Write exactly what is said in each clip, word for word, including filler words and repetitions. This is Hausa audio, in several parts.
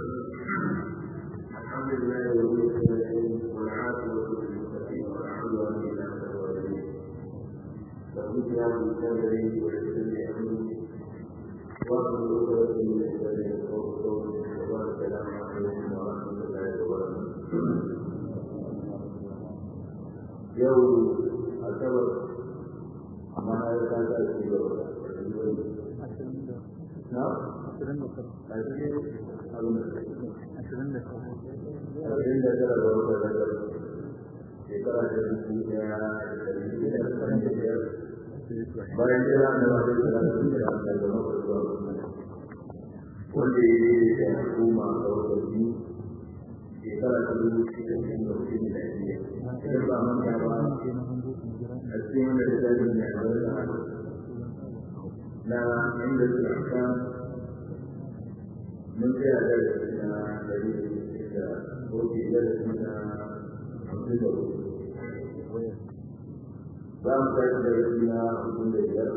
الحمد لله رب العالمين والعاقبة للمتقين ولا عدوان إلا على الظالمين. فبدأ بالكبر والسر أمين وأخذ عقدة من الشر والقول والسلام عليكم ورحمة الله وبركاته. يوم السبت ما يكاد يكون نعم ashirin da tara ashirin da tara ashirin da tara ga wata da shekara ta dubu daya da dari da ashirin da biyar bayan jira da wata da da da da zuwa wanda ya yi da hukuma a wata biyu shekara ta dubu shida da hudu da biyar idan ba manta ba a cikin wanda da zai ne a wata na inda suka kan mun tsaya da na dari da hoki da na hamsin da hudu za mu kai da na hamsin da biyar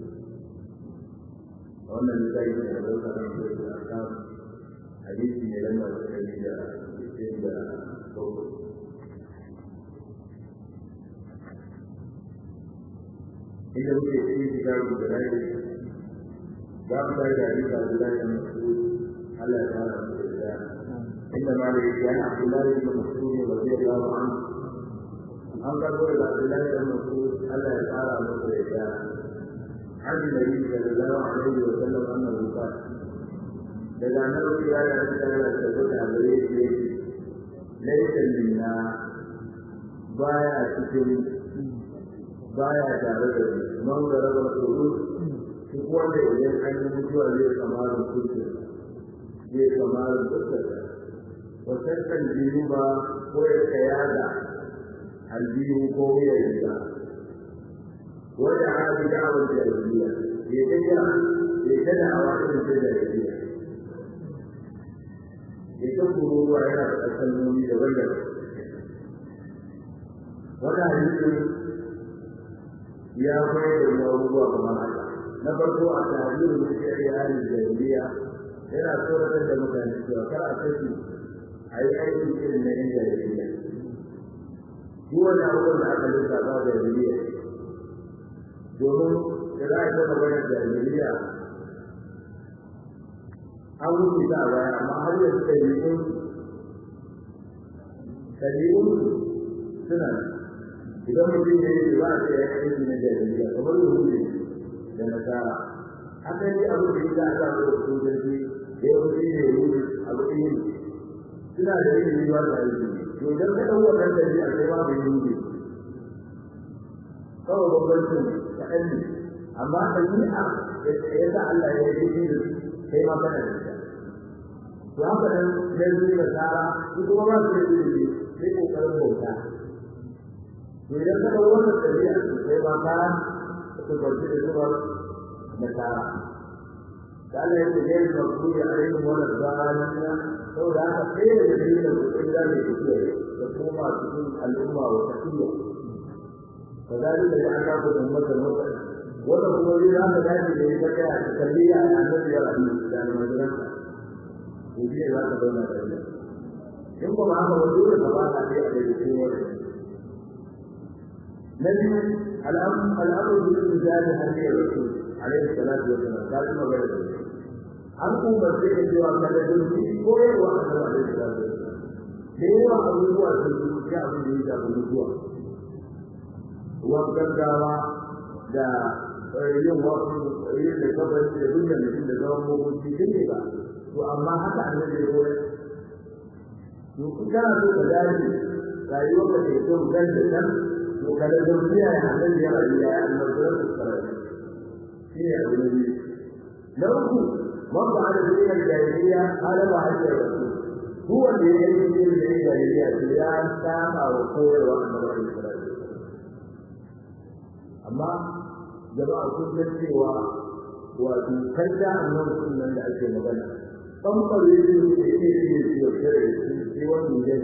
wannan misali ne a zauka na hamsin da kan hadisi ne lamar da dari da sittin da bakwai inda muke cikin kitabun da rai za mu kai da hadisi da Allah ya mutu Allah ya fara da inda ma da yake Abdullahi bin Mas'ud radiyallahu anhu an karbo da Abdullahi bin Mas'ud Allah ya fara masa da an da yi sallallahu alaihi wa sallam annahu qala daga nan ya yi da da da gare shi laysa minna baya cikin baya tare da man da rabar tsoro duk wanda idan an yi mutuwa zai kamar kurki zai kamar dukkan wasan biyu ba ko ya kayada albiyu ko ya riga wanda hali da awon jahiliya ya tafiya ya tada a wasan da jahiliya ya ta kururuwa yana da kalmomi daban-daban wata hadisin ya koyar da abubuwa kamar haka na farko a tarihin da ke yi halin jahiliya yana tsoratar da mutane cewa kar a kashi a yi aikin irin na yan jahiliya duk wani abubuwan da aka lissa ba jahiliya domin da za a yi zama bayan jahiliya an wuce ta a baya amma har yanzu ɗabi'un ɗabi'un suna idan mutum ya yi ba a ce ya yi aiki na jahiliya kamar yahudi da nasara asali abu da yake aka so su gaji da yau shi ne yahudi abu ɗin suna da yin yiwuwa da aiki to idan ka ɗau wannan daji a kai babu yahudi kawai bambancin kaɗan ne amma ɗabi'a ya sa Allah ya yi shi da kai ma kana da ita to haka nan yanzu da nasara su kuma ba su da ilimi sai ƙoƙarin bauta to idan ka ɗau wannan dabi'a sai ba ka su barci da zuwa nasara da Allah ya ce ne da ku ya ayyuka wannan zalina saboda haka sai da dalilin da ku da ne ku da kuma cikin al'umma wa tafiya kazalika da aka ku da ummatan mutan wannan kuma zai haka dace da ita kai a kalliya a annabi ya rabu da almajiran ku ji za ka zauna da ita in kuma haka wani dole ka ba ka sai a da cikin نجم الأمر الأمر بالإنزال هدي الرسول عليه الصلاة والسلام قال ما بين أنكم بسيط الجواب كذا في كل وقت عليه الصلاة والسلام هو أبوه الرسول جاء به جاء به وقت دعوة دا يوم وقت يوم لقبل الدنيا مثل دعوة موجود في كذا وأما هذا الذي يقول يمكن كان هذا ذلك لا يوجد يوم كذا وكذا ذرية الذي يرى المدرسة الصلاة هي النبي لو مر على ذلك الجاهلية قال وعد الرسول هو الذي يجب من الجاهلية سيان سامع وقوة وأمر عليه الصلاة أما جماعة كل سوى وتكلم أنه كنا نأتي مغنى تنظر يجب في كثير في سوى المجال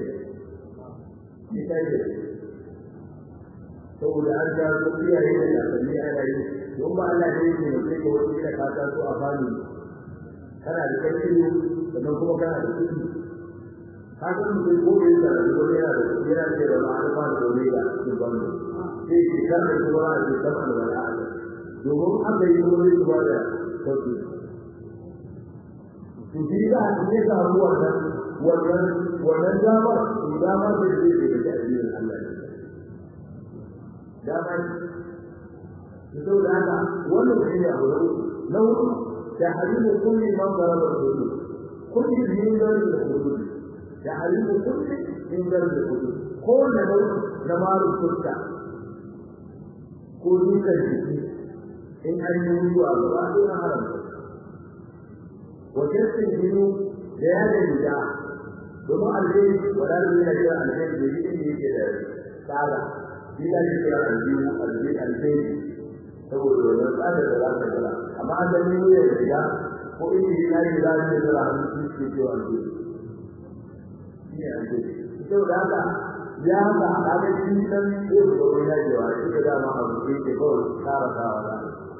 مثال saboda an ga rubiya ne da kalli ana yi don ba Allah ne yake mutum ko wani da ka ta so a bani kana da kai sannan kuma kana da kuɗi haka mutum ko bai da rayuwar yana da kuɗi yana da rama alfa da dole da cikin gwamnati sai ke kan da kuma a ce sama da wani ala domin aka yi kuma zai kuma da sauki to shi da ne ka ruwa nan wannan wannan damar damar da zai yi da addinin Allah damar to da haka wannan shi ne abu na uku da halilu kulli man daraba al-hudud kulli min daraba al-hudud da halilu kulli min daraba al-hudud ko da na maru kutta ko dukan jiki in an yi zuwa gaba ɗaya haram wajen jinu da ya da gida domin alheri wadanda yana kira alheri da yake yake da tsada shi da yake kira alheri alheri alheri saboda wannan tsada da za ta kira amma an dan yi da gida ko in yi na yi da zai kira alheri shi ke alheri shi ne alheri saboda haka ya ga hada shi dan ko da wani ya ji wa shi da ma abu ke ke kawai tsara tsara da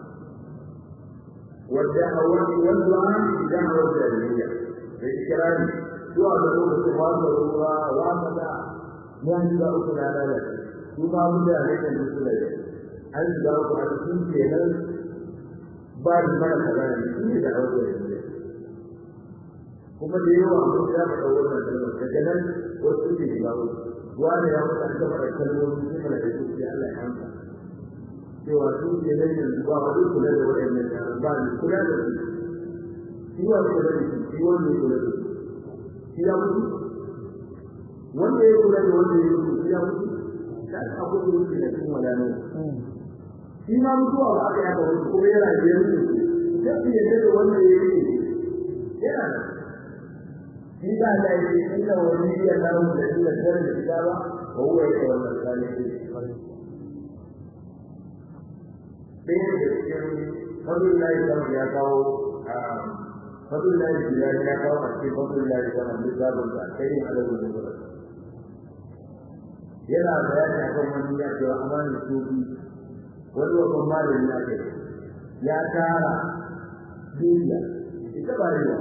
والدعوة والدعاء بدعوة الجاهلية بالكلام دعاء له بالصفات والرضا وعمدا يهدى أكل على ذلك ثم أبدا عليك المسؤول هل دعوة على كل شيء بعد ما كلام كل دعوة الجاهلية kuma da yawa mun ya faɗa wannan kalmar daga nan wasu ke dawo wani ya faɗa da faɗa kalmomi sai mana da su sai Allah ya amsa cewa su ke nan yanzu ba wani kula da waɗannan yaran ba ni kula da su shi wa kula da su shi wanda ya kula da su shi ya mutu wanda ya kula da wanda ya mutu shi ya mutu da abu da yake da cikin wadano shi ma mutuwa ba aka yaka wani kuma yana da yanzu sai ya da wanda ya yi yana da shi da Allah ya ce inna waliyya lahu da illa sirri kitaba wa huwa yatawalla salihin sai da cikin fadlullahi sama ya kawo fadlullahi ya kawo a cikin fadlullahi sama da zabun da kai alawu da zuwa yana bayani akan wani ya ce amana sufi wani babban malami ya ce ya tara duniya ita ba riwa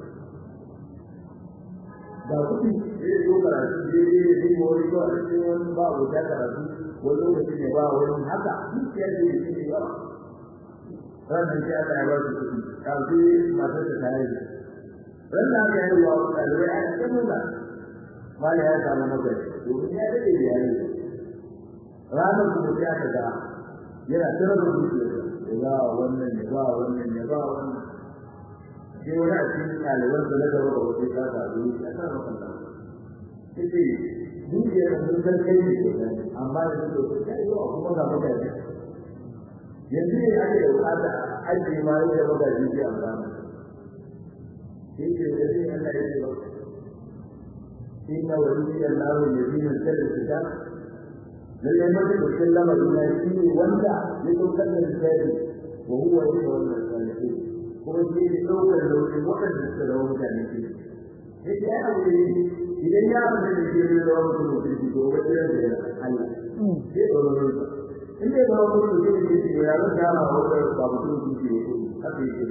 da kuɗi zai zo karatu zai zai zai wani zuwa a cikin wani ba abu ta karatu wani lokaci ne ba wani haka duk ya ce shi ne yawa ranar shi aka yi ba su kuɗi kafin masu ta tare da ranar aka yi wa ɗalibai a cikin nuna mala ya samu magana domin ya daɗe da yayi ranar kuma ya ta ga yana tsara da zuciya ya ba wannan ya ba wannan ya ba wannan sai wani a cikin ɗaliban da na gaba da wasu ta zaɓi a kan makalla sai ce zuciya da sun san kai ne amma da su da kai yawa kuma ga mutane yanzu ne ake da bukata aiki ma yau da magaji ke amfani sai ce da zai Allah ya ce ba inna waliyya Allahu alladhi nazzala al-kitab lalle mace da sallama ila shi wanda ya dokar da shi wa huwa yawma al-salihin kuma shi ne daukar da wani wanda suka da mutane shi sai ya aure idan ya aure da shi ne da wani mutum shi ko wani da Allah sai da wani in dai ba wani mutum shi ne ya ga da wani ba mutum shi ne haka yake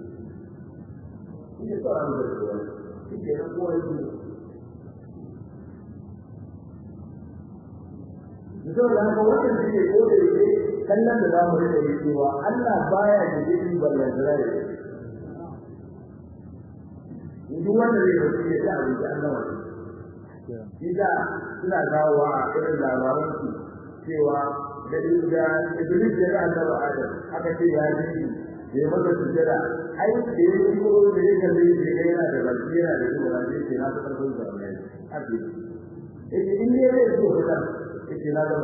ne ko an da shi ke da kowa Misal da haka wannan shi ne ko da yake kallon da zamu rika yi cewa Allah baya da jiki ballan zai. Duk wanda zai yi ya ta abin da Allah wani. Ida suna kawo a irin labaran su cewa da inda Iblis ya ga Allah Adam aka ce ya ji ya maka sujada ai da yake ko da yake da yake yana da basira da kuma da yake na ta karɓar da wannan. Abi. Idan in ne ya zo ka yake na gaba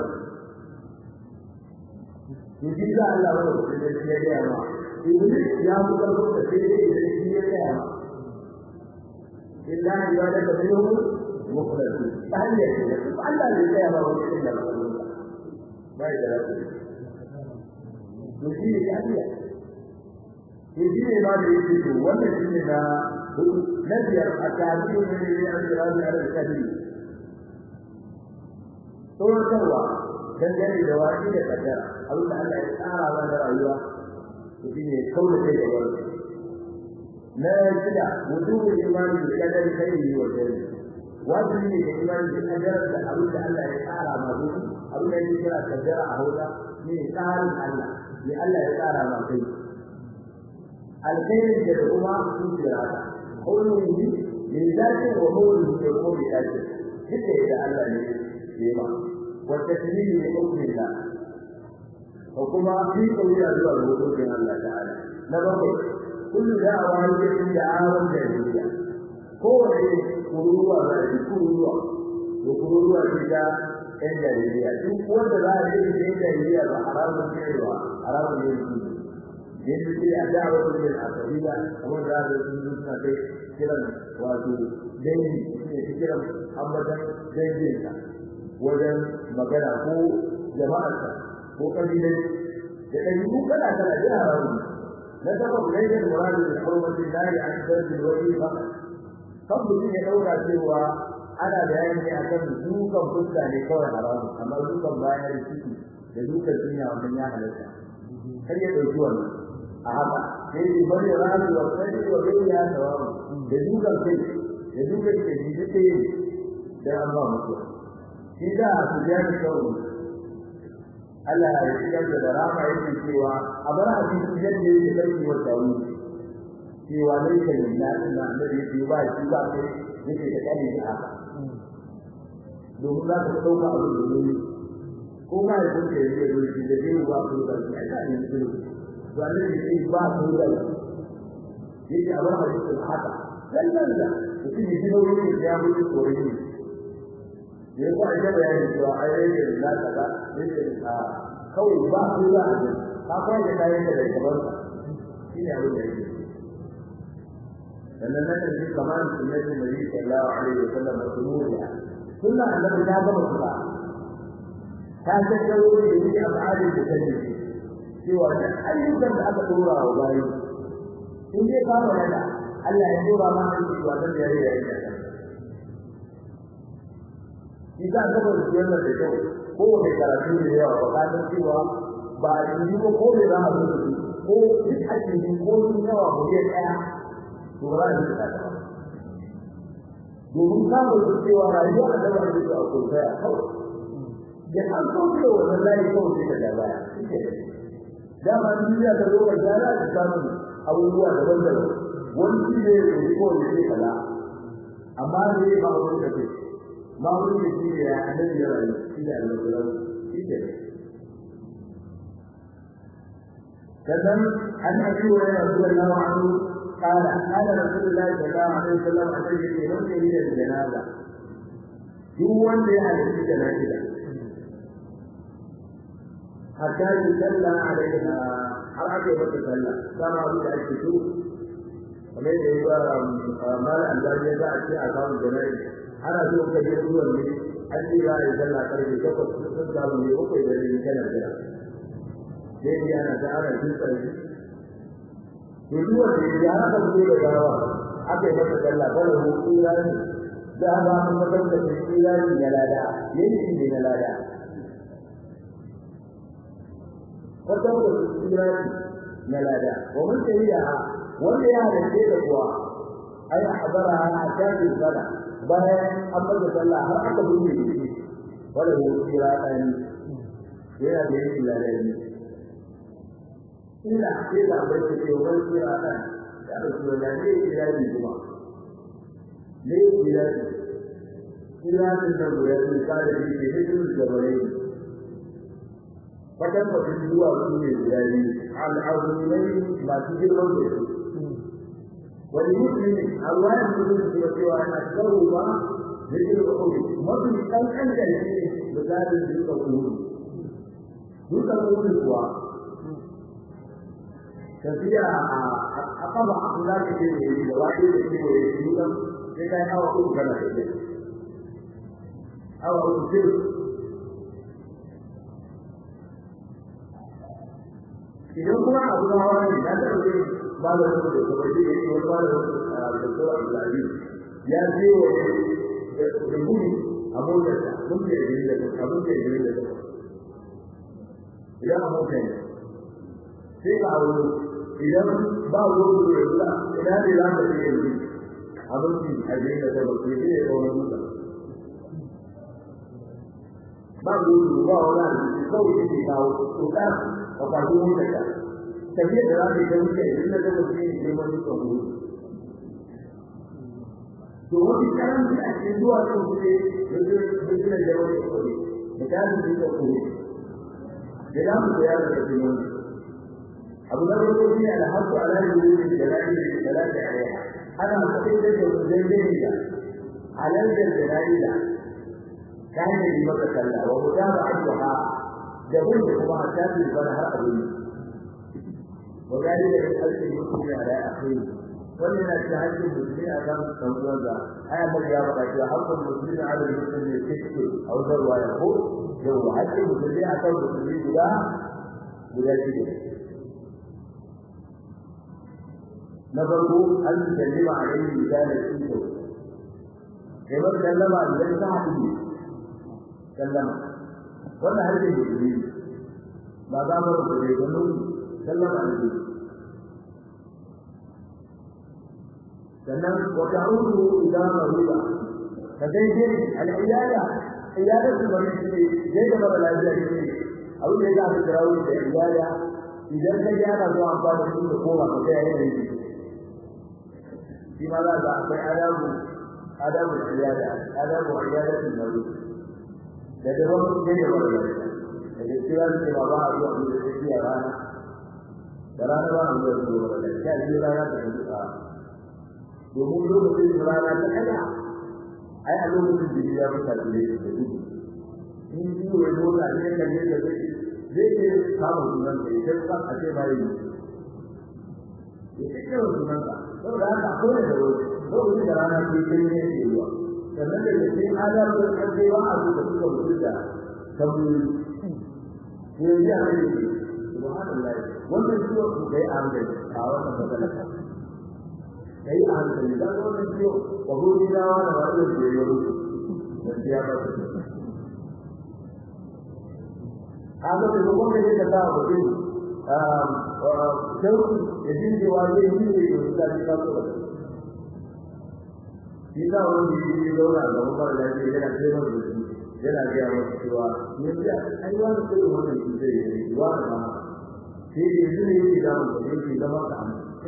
yaji da Allah wa da shi ya ga ma iblis ya buƙar da shi da shi ya ga ma illa ibada da biyu mukhlasu tahliya Allah ne ya ba wani da Allah bai da rabu to shi ne tahliya yaji ne ma da yake to wannan shi ne na nabiyar atabiyu ne ne an jira da al-kadir tsoratarwa dangane da wani da kaddara abinda Allah ya tsara wa da rayuwa to shine kauna kai da wani na shida wujubu imani da kadar kai wa sharri wajibi ne da imani da kadar da abin da Allah ya tsara ma duk abin da yake kira kadara a hausa ne tsarin Allah ne Allah ya tsara ma kai alkhairin da kuma zuciya qawluhu min zati wa qawluhu da kuma zati duka da Allah ne ya ba wa taslimu li hukmillah ko kuma fi qawliya zuwa hukumin Allah ta'ala na bakwai kullu da'awa yake da awon da duniya ko wani kuruwa da kuruwa ko kuruwa ce da ɗan jariya duk wanda za a yi ɗan jariya ba haramun ne ba haramun ne yadda ke a da'awar da al'asariya kamar da za su yi suna kai kiran wato dangi ne su kiran ambatan danginsa wajen magana ko jama'arsa ko ƙabilai da ɗabi'u kala kala da haramun na saba laifin muradu da hurmatin lahi an zargi wani ba kan mutum ya ɗauka cewa ana bayani ne akan dukan fuska ne kawai haramun amma dukan bayan da ciki da dukan cinya wannan ya halatta kar ya ɗauki wannan a haka sai ya bari rami wa sai wa bai ya tawamu da dukan kai da dukan kai shi take da Allah mutu shi da su ya da kawo Allah ya shigar da rama yake cewa a bar hadisi yadda yake kai wa tawu cewa ne kai na ina da yake ba shi ba kai yake da kai da haka domin za ka dauka abu da ne ko ma ya kunce yake da shi da dai ba ku da shi ai ne shi wanda yake ba su da yake a wannan hadisin haka dan nan da shi ne shi ne ya mutu koyi ne ko ai da bayani cewa ai ne da kaza yake a kawai ba su da ka kai da kai da kamar shi ne abin da yake dan nan da shi kamar sunnati nabi sallallahu alaihi wasallam da sunniya kullu annabi ya gama sura ta ce kawai da yake afali da kai cewa da ayyukan da aka dora wa bayi in dai ka wada Allah ya dora ma da cewa da yare yare da idan ka bar shi wannan da kyau ko mai karatu ne yawa ba ka san cewa ba ni ko ko ne za a zo ko duk ake yi ko ni yawa ko dai daya to ba ni da ta domin ka bar cewa rayuwa da ba ni da ko sai kawai da an so da wannan layi kawai sai da baya dama duniya ta zo ga jara da samun abubuwa daban-daban wani shi ne ya yi kowane shi kala amma ne ba wani da ke ba wani da shi ne ya annabi ya rayu shi ne almasarar shi ke sannan an abi wa ya rasu da lawa hannu kala kala rasulullahi sallallahu alaihi wasallam a cikin ke wanda ya yi da janaza duk wanda ya halitta janaza hatta yusalla alaiha har aka yi mata sallah dama abin da ake so kamar da ya mala albaji za a ce a samu jana'i ana so ka je ruwan ne an ce za a yi sallah karfe takwas sun samu ne bakwai da rai kana jira sai dai ana ta ana jin tsarki to duk wanda ya haka fito da gawa aka yi mata sallah bala ko tsirani da ba mun mutar da tsirani ya lada yanki ne na lada wata da tsirani na lada wa mun tayiya wanda ya halace da kuwa ai hadara a cikin sala bayan an bada sallah har aka bude shi wala ko tsirani yana da yin lalani illa sai da bai ce wani tsirani ya rasu da ne tsirani kuma ne tsirani tsirani da goya sun kare shi ke cikin gabarai fakan mutum zuwa su ne gudari al'azumai masu girman da su wani musulmi a ruwayan musulmi da cewa yana tsaro ba da ke da ƙoƙi mafi ƙanƙan da shi ne da zaɓin duka ƙuri duka ƙuri kuwa tafiya a ƙaba a kula da ke da yi da waɗe da ke da yi duka sai ka yi hawa uku kana da ke hawa uku sirri idan kuma abu na hawa ne da ta ɗauke ba da wasu da kuma shi yake wani ba da wasu da kowa a zaɓi ya ce wa da gudu a motarsa mun da yi da kuma abin da yi da kuma idan a motar ne sai ka auro idan ba gobe da yalla ina ne za ka je yanzu abinci a jin da ba ke da wani mutum ba gobe ba wani kawai ke kawo to ka ka faɗi mun da tafiya da za ka yi da mutum idan da ba ke da wani mutum to wani karanci a cikin zuwa kan kuɗi da zai da wani kuɗi da kayan da kuɗi da za mu koya da cikin abu da farko shi ne alhaqqu ala wujudi jalali jalali alaiha ana cikin da wajen da halal da jalali da kai ne maka kalla wa mutaba addu'a da wanda kuma ta fi bana har abin wa gari da alƙalin mutum ala akhiri wannan yana cikin haƙƙin musulmi a kan ɗan'uwan da aya mai ya faɗa cewa haƙƙin musulmi ala musulmi ne kike a wajen ruwa ya ko yau haƙƙin musulmi a kan musulmi guda guda shida na farko an sallama alaihi misalin iko kai ba sallama idan ka haɗu ne sallama wannan haƙƙin musulmi ba za mu rubuta da nuni sallama alaihi sannan wata hudu idan mariba ka daidai al'iyada iyada su bari shi dai da mara lafiya ne abu da ya ga kirawo da iyada idan ka ga ana zuwa amfani da su ko ba ka ga yayin da shi ma za ka akwai adabu adabu iyada adabu iyada su bari da da wani dai da mara lafiya da da cewa ne ba ba a zuwa da shi a rana da rana ba a zuwa da mara lafiya shi rana da duka domin lokacin rana ta kada ai a lokacin da ya fita da ne da duk in ji wai mota ne da ne da zai zai ke samu sunan da ya san a ce bai ne ya ce sunan ka saboda haka akwai da lokacin da rana ke kai ne ke ruwa sannan da ke adar da kaje ba a zuwa suka mutu da tabburi ne ya ne subhanallahi wannan shi ko dai an da a wannan magana kai a hankali da wannan ciwo wa gobe dawa da wani da ya yi dan ya ba su haka da kuma da ta ba ku um sai ya din da wani ne ne da ta ta so shi da wani ne da wani da kuma da ya yana cewa yana ga wasu cewa ne da ai wani da wannan shi zai yi wa da shi ne ne da mu da shi da ba ta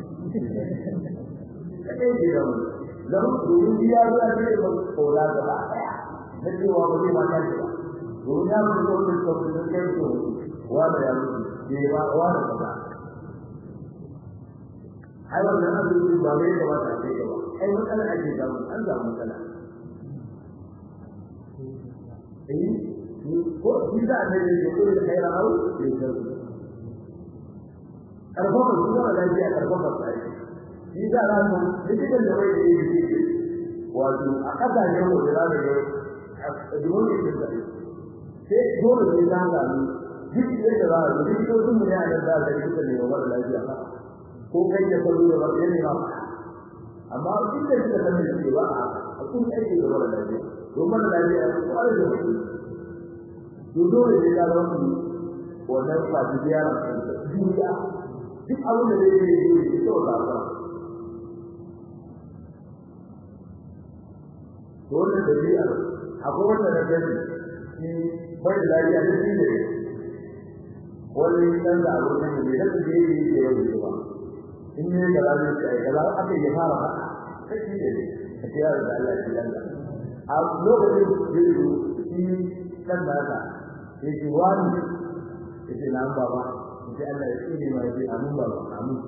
kai ke da mu zama domin biya zuwa ne ba kola da ba na cewa ba zai mata ce ba domin ya fi zo da kofin da kai to wanda ya mutu ne ba wanda ba ai wannan abin ba mai da wata ce ba ai matsala ake da mu an samu matsala eh ko shi da ne da ko da kai rawu ne da karfafa kuma da lafiya karfafa sai shi da ranar likitan da wai da yake wato a kasashen mu da zaka ga dole ne da sai dole ne da ga ni duk da da ba da duk sun ne a da da likitan ne wa lafiya ko kai da kallo da wani ne ba amma duk da shi da kan ne ba a kun aiki da wani lafiya domin lafiya ko are da shi to dole ne da wani wannan ba da yara duniya duk abin da zai yi to da ba dole da biya akwai wanda da gani shi bai da lafiya da shi ne wani dan da abu ne da da ke yi ke yi ba in ne da lafiya sai da aka yi fara haka sai shi ne sai ya da Allah shi dan a lokacin da shi dan da ka sai shi wani sai na baba sai Allah ya tsine mai sai amun baba amun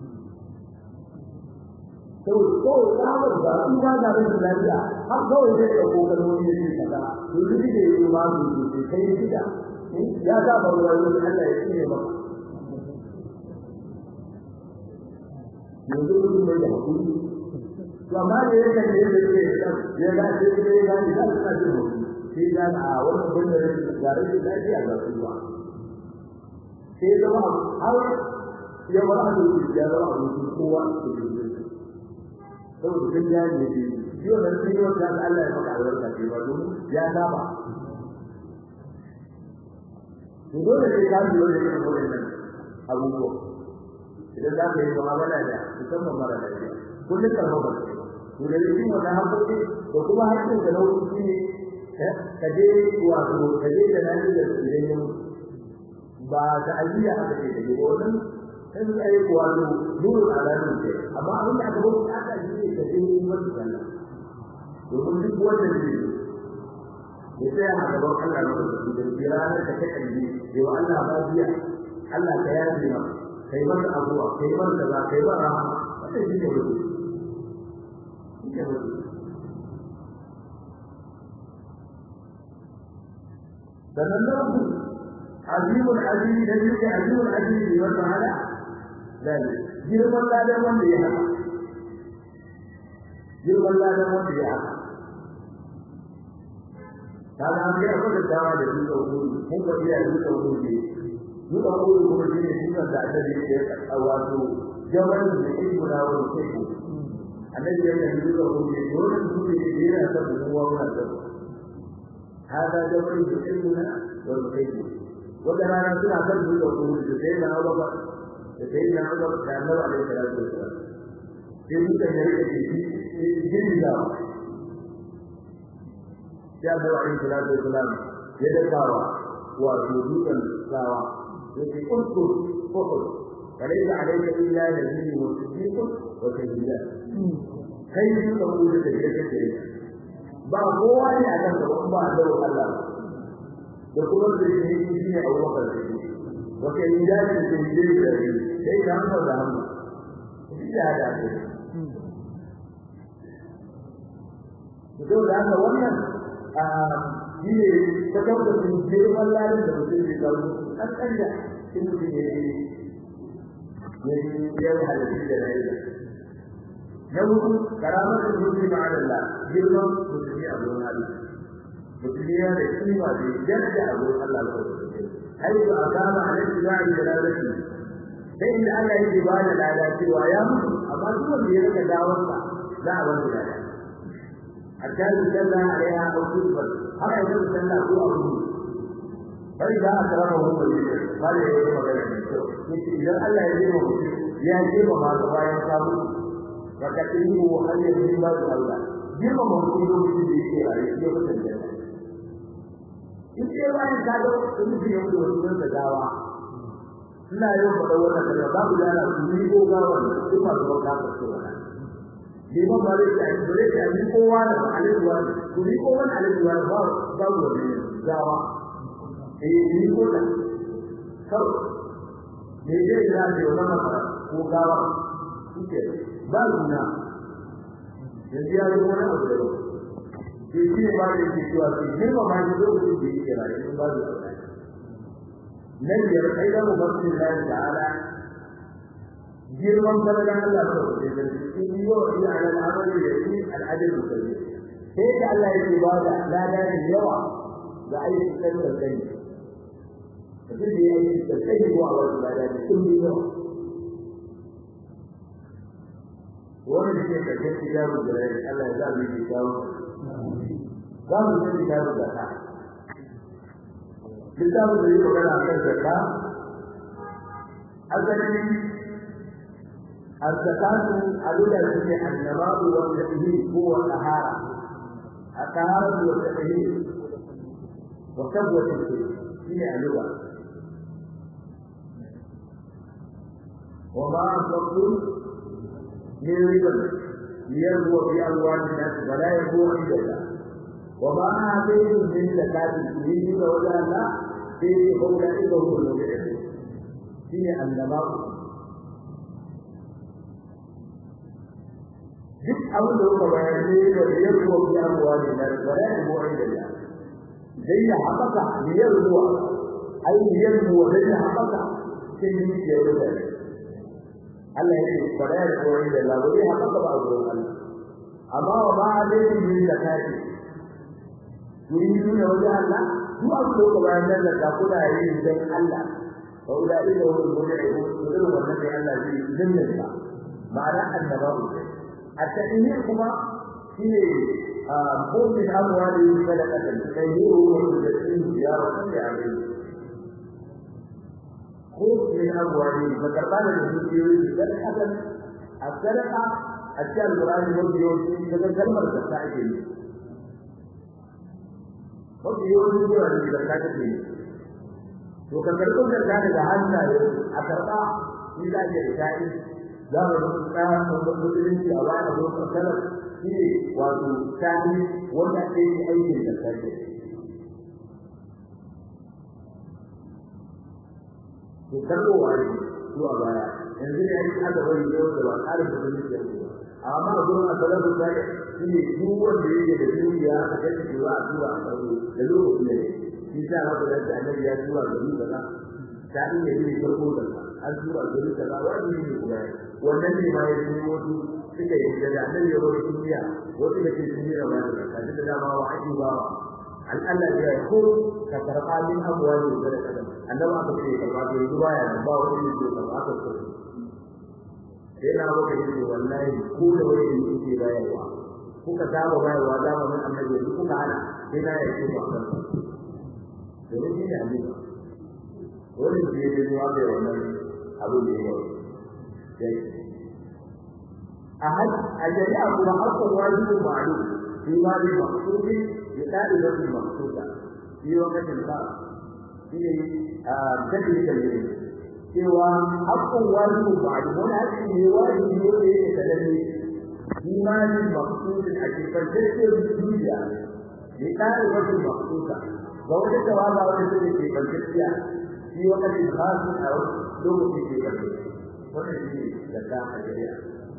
to ko da ba in ga da lafiya har kawai zai da kokarin ne shi kaza to duk da yake ba mu ce kai shi da ya ga ba ruwa ne Allah ya tsine ba yanzu mun mai da hakuri to amma da yake da yake ya ga shi da ya ga shi da ta ji mu shi da a wannan banda da rashin lafiya ga su ba sai zama har ya wara da ya zama abin kowa saboda sun ya ne shi yau da shi yau da Allah ya maka albarka ce ba don ya saba to dole ne ka biyo da irin wannan abubuwa idan za ka yi mu'amala da musamman mara lafiya kullum karɓar ba to da cikin wannan haƙoƙi da kuma haƙƙin da na wuce ne ka je wato ka je da nan da idan ba ta ajiya aka ce da gobe wannan sai su tsaye ko wato nuru alamin ce amma abin da aka bauta aka ji ne ka je yin wani sallah domin duk wanda ne ya tsaya a gaban Allah na wasu da ranar da ta kalli da wa Allah ba biya Allah ka yaje ma kai masa abuwa kai masa kaza kai ba rahama wannan shi ne wani shi ne wani sannan na uku azimul azim da yake azimul azim ne wanda hala dan girman ladan wanda ya haka girman ladan wanda ya haka kaga an ga da dawa da duka wuri mun ga iya duka wuri duka wuri kuma shi ne duka da annabi ya wato jawan da yake guda wani sai annabi ya yi duka wuri dole su ne da yana da ruwa wannan da hada jawan da yake guda wani sai wanda rana suna kan duka wuri da sai na ba da sai na ba da annabi alaihi salatu wasallam sai duka ne yake shi da ya da wani salatu wasalam ya da kawa wa dudukan sawa yake kuntu fukul kalaysa alayka illa nabiyyu wa siddiqun wa shahida kai ne ka bude da kake ba kowa ne a kan gaban ba da Allah da kuma da shi ne a wakar shi wa shahida da shahida da sai da amma da amma shi da da to da haka wannan a shi ne ta kauda su girman lalin da mutum zai kawo an kanja shi mutum ya yi ya yi ya yi halittu da rayuwa na hudu karamar da mutum ma'adalla girman mutum a wurin hali mutum ya da kima da yadda a wurin Allah ba haifu a kama a nan za a yi da lalaki sai inda Allah yake ba da lada cewa ya mutu amma duk wanda ya rika dawarsa za a wani lada حتى يجلى عليها أو تكبر هذا يجلى هو أبوه فإذا أكرمه وجده قال يا يوم إذا ألا يجيبه يجيب ما رأى يصابه وكتبه أن يجيب الله جيب موجوده في ذكر يجيب الجنة إذا ما يكادوا تنسي يوم الوزن تجاوى لا يوم بدور كذا باب لا يجيبه قاول ثم تبقى تسوى liman ba zai yi dole sai an kowa da alƙuwa ku ni kowa da alƙuwa ba ba wani gawa eh ni ko da sau ne dai da ke wannan ko gawa kike ba guna yanzu ya yi wani abu da ke shi ba da ke cewa ke ne ba ma da lokacin da yake rayuwa ba da nan ya kai da mu barkin Allah ta'ala girman fadalan Allah ta wuce da shi yiwo ila al'amali yake al'adil musalli sai da Allah yake ba da lada da yawa ga ayyukan da kai da duk da yake da kai ko Allah da lada da kun yi yawa wannan shi ke da tijabu da Allah ya zabi shi kawo za mu yi tijabu da ta tijabu da yake magana kan zakka azalin الزكاة أدلة في النماء والتأهيل هو الطهارة الطهارة والتأهيل وكبوة الشيء هي اللغة وما أنفقتم من ربا ليربو في أموال الناس ولا يربو عند الله وما آتيتم من زكاة تريدون وجه الله فيه أولئك هم المضيعون هي النماء duk abin da kuka bayani da biyar ko biyar ruwa ne da bayani ko ai da ya dai ya haɓaka biyar ruwa ai biyar ruwa dai ya haɓaka sai ni ke da dai Allah ya ce bayani ko ai da la wai haɓaka ba ruwa Allah amma wa ba dai min da kai kuri ne wajen Allah duk abin da kuka bayani da ka kula yi dan Allah wa ulai da wani mu'minu da wannan da Allah zai dinga ma'ana annabawu التأمين هو في قوم أموالهم صدقة تخيره وتزكيه زيارة لعبده من أبوابه فكربان المسلمين صدقة الصدقة أشياء القرآن والديون فكر كلمة الزكاة والديون والديون الزكاة وكربان الزكاة لعنا أكربا إذا جاء زمن الإسلام والمسلمين في أوان أبوه السلف في وضوء ثاني والتأتي أي الزكاة to karbo wani zuwa baya yanzu ne ake aka bari yau da ba ƙarin da zai yi amma a gurin asalafu da shi ne duk wanda yake da dukiya a kai shi zuwa zuwa a karbo da lokacin ne shi ta haka da annabi ya tura gari kaza ta inda yake farko da an tura gari kaza wani ne kuma wannan ne ma ya yi wasu suka yi da annabi ya bar duniya wasu da ke duniya ba da kaza da dama wa ajuba Allah ya yi ka karɓa min amwali da kada annabi aka ce karɓa da ruwa ya ba wani ne da aka ce sai na baka yi wallahi ko da wani ne ke bayarwa kuka saba bayarwa da mun annabi duk kuka hana sai na yi ba kan to ne ne annabi wani ne da ruwa da wannan abu ne ya yi ahad ajari'a kuma hakkun wajibi ma'lum fi ma bi maqsudi بقاعدة المقصودة في وقت الخاص في تدريس العلم سوى حق واجب معلومون هذه واجب يوجد يتدرس فيما المقصود الحقيقي فالتذكر بالدنيا بقاعدة المقصودة ووجد هذا وجد في فالتذكر في وقت الخاص أو لغة في فالتذكر وتدريس زكاة الشريعة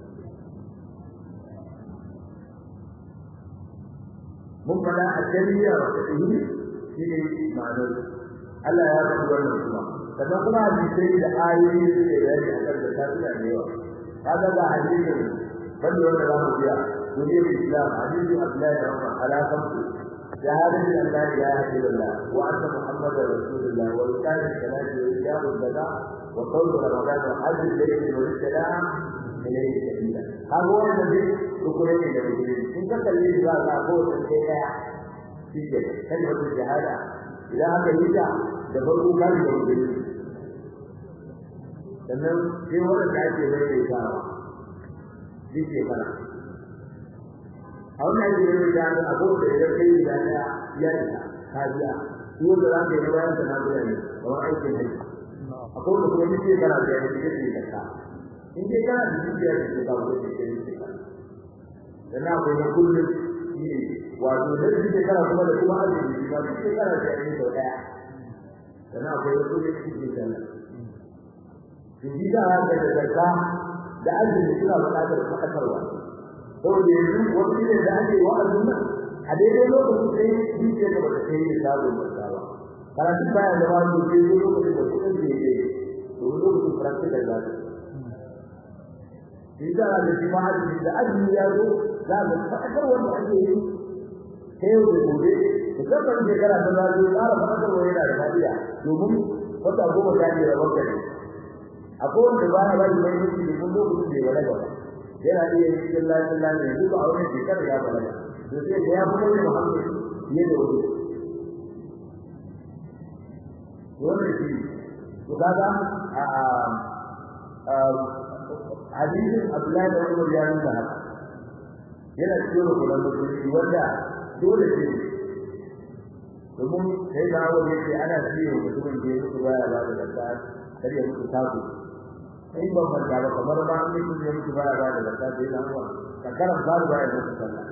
مبتدا الجميع والتدين في معنى الله يا رب والله كما كما في الآية التي أكثر ذكرها اليوم هذا لا حديث بل هو كلام فيها دين الإسلام حديث أبناء على خمس شهادة أن لا إله إلا الله وأن محمدا رسول الله وإقام الصلاة وإيتاء الزكاة وصوم رمضان وحج البيت والاستدعاء إليه سبيلا هذا هو الذي ركنين من المسلمين إن كنت الذي لا تعقول الشيء في كلمة الشهادة إذا هذا يرجع تفرقوا كان المسلمين sannan sai wannan da ake mai da isawa shi ke fara a wannan ake mai da a kowace idan kai da ya ya ta biya shi wanda za ka yi bayan da na biya ne kamar aikin hajji a kowace kuma ni ce kana da ya ce ka in dai kana da dukiya da ka kawo da ke ne dan na koyi kullum shi wato da shi kana kuma da kuma azumi ba shi kana da yayin da daya dan na koyi kullum shi ke kana shi da haka da zakka da azumi suna buƙatar fadakarwa saboda yanzu wani ne da ake wa'azin nan a daidai lokacin sai dukiya da bata kai da sabo ba karatu bayan da wani ke lokacin da kudin da yake to lokacin karatu da zakka إذا الاجتماع الأدنى يجو لا بتفكر ولا أشيء هي وجوده وكذا من ذكر الله لا بفكر ولا هذه يوم وتأقوم جاني ربك أقول دبانا بعد ما يجي يقولوا كل شيء ولا جواب جرا دي الله الله يجوا أول ذكر يا بلا جزء يا بقول محمد يجوا ولا شيء وكذا hadisin Abdullah da Umar ya nuna haka yana cikin rukunan musulmi wanda dole ce domin sai da hawa yake ana ciwo mutumin da ya mutu baya ba da zakka kar ya mutu taku sai ban manta ba kamar ba an mutu ya mutu baya ba da zakka sai da hawa kakaran babu baya da sallah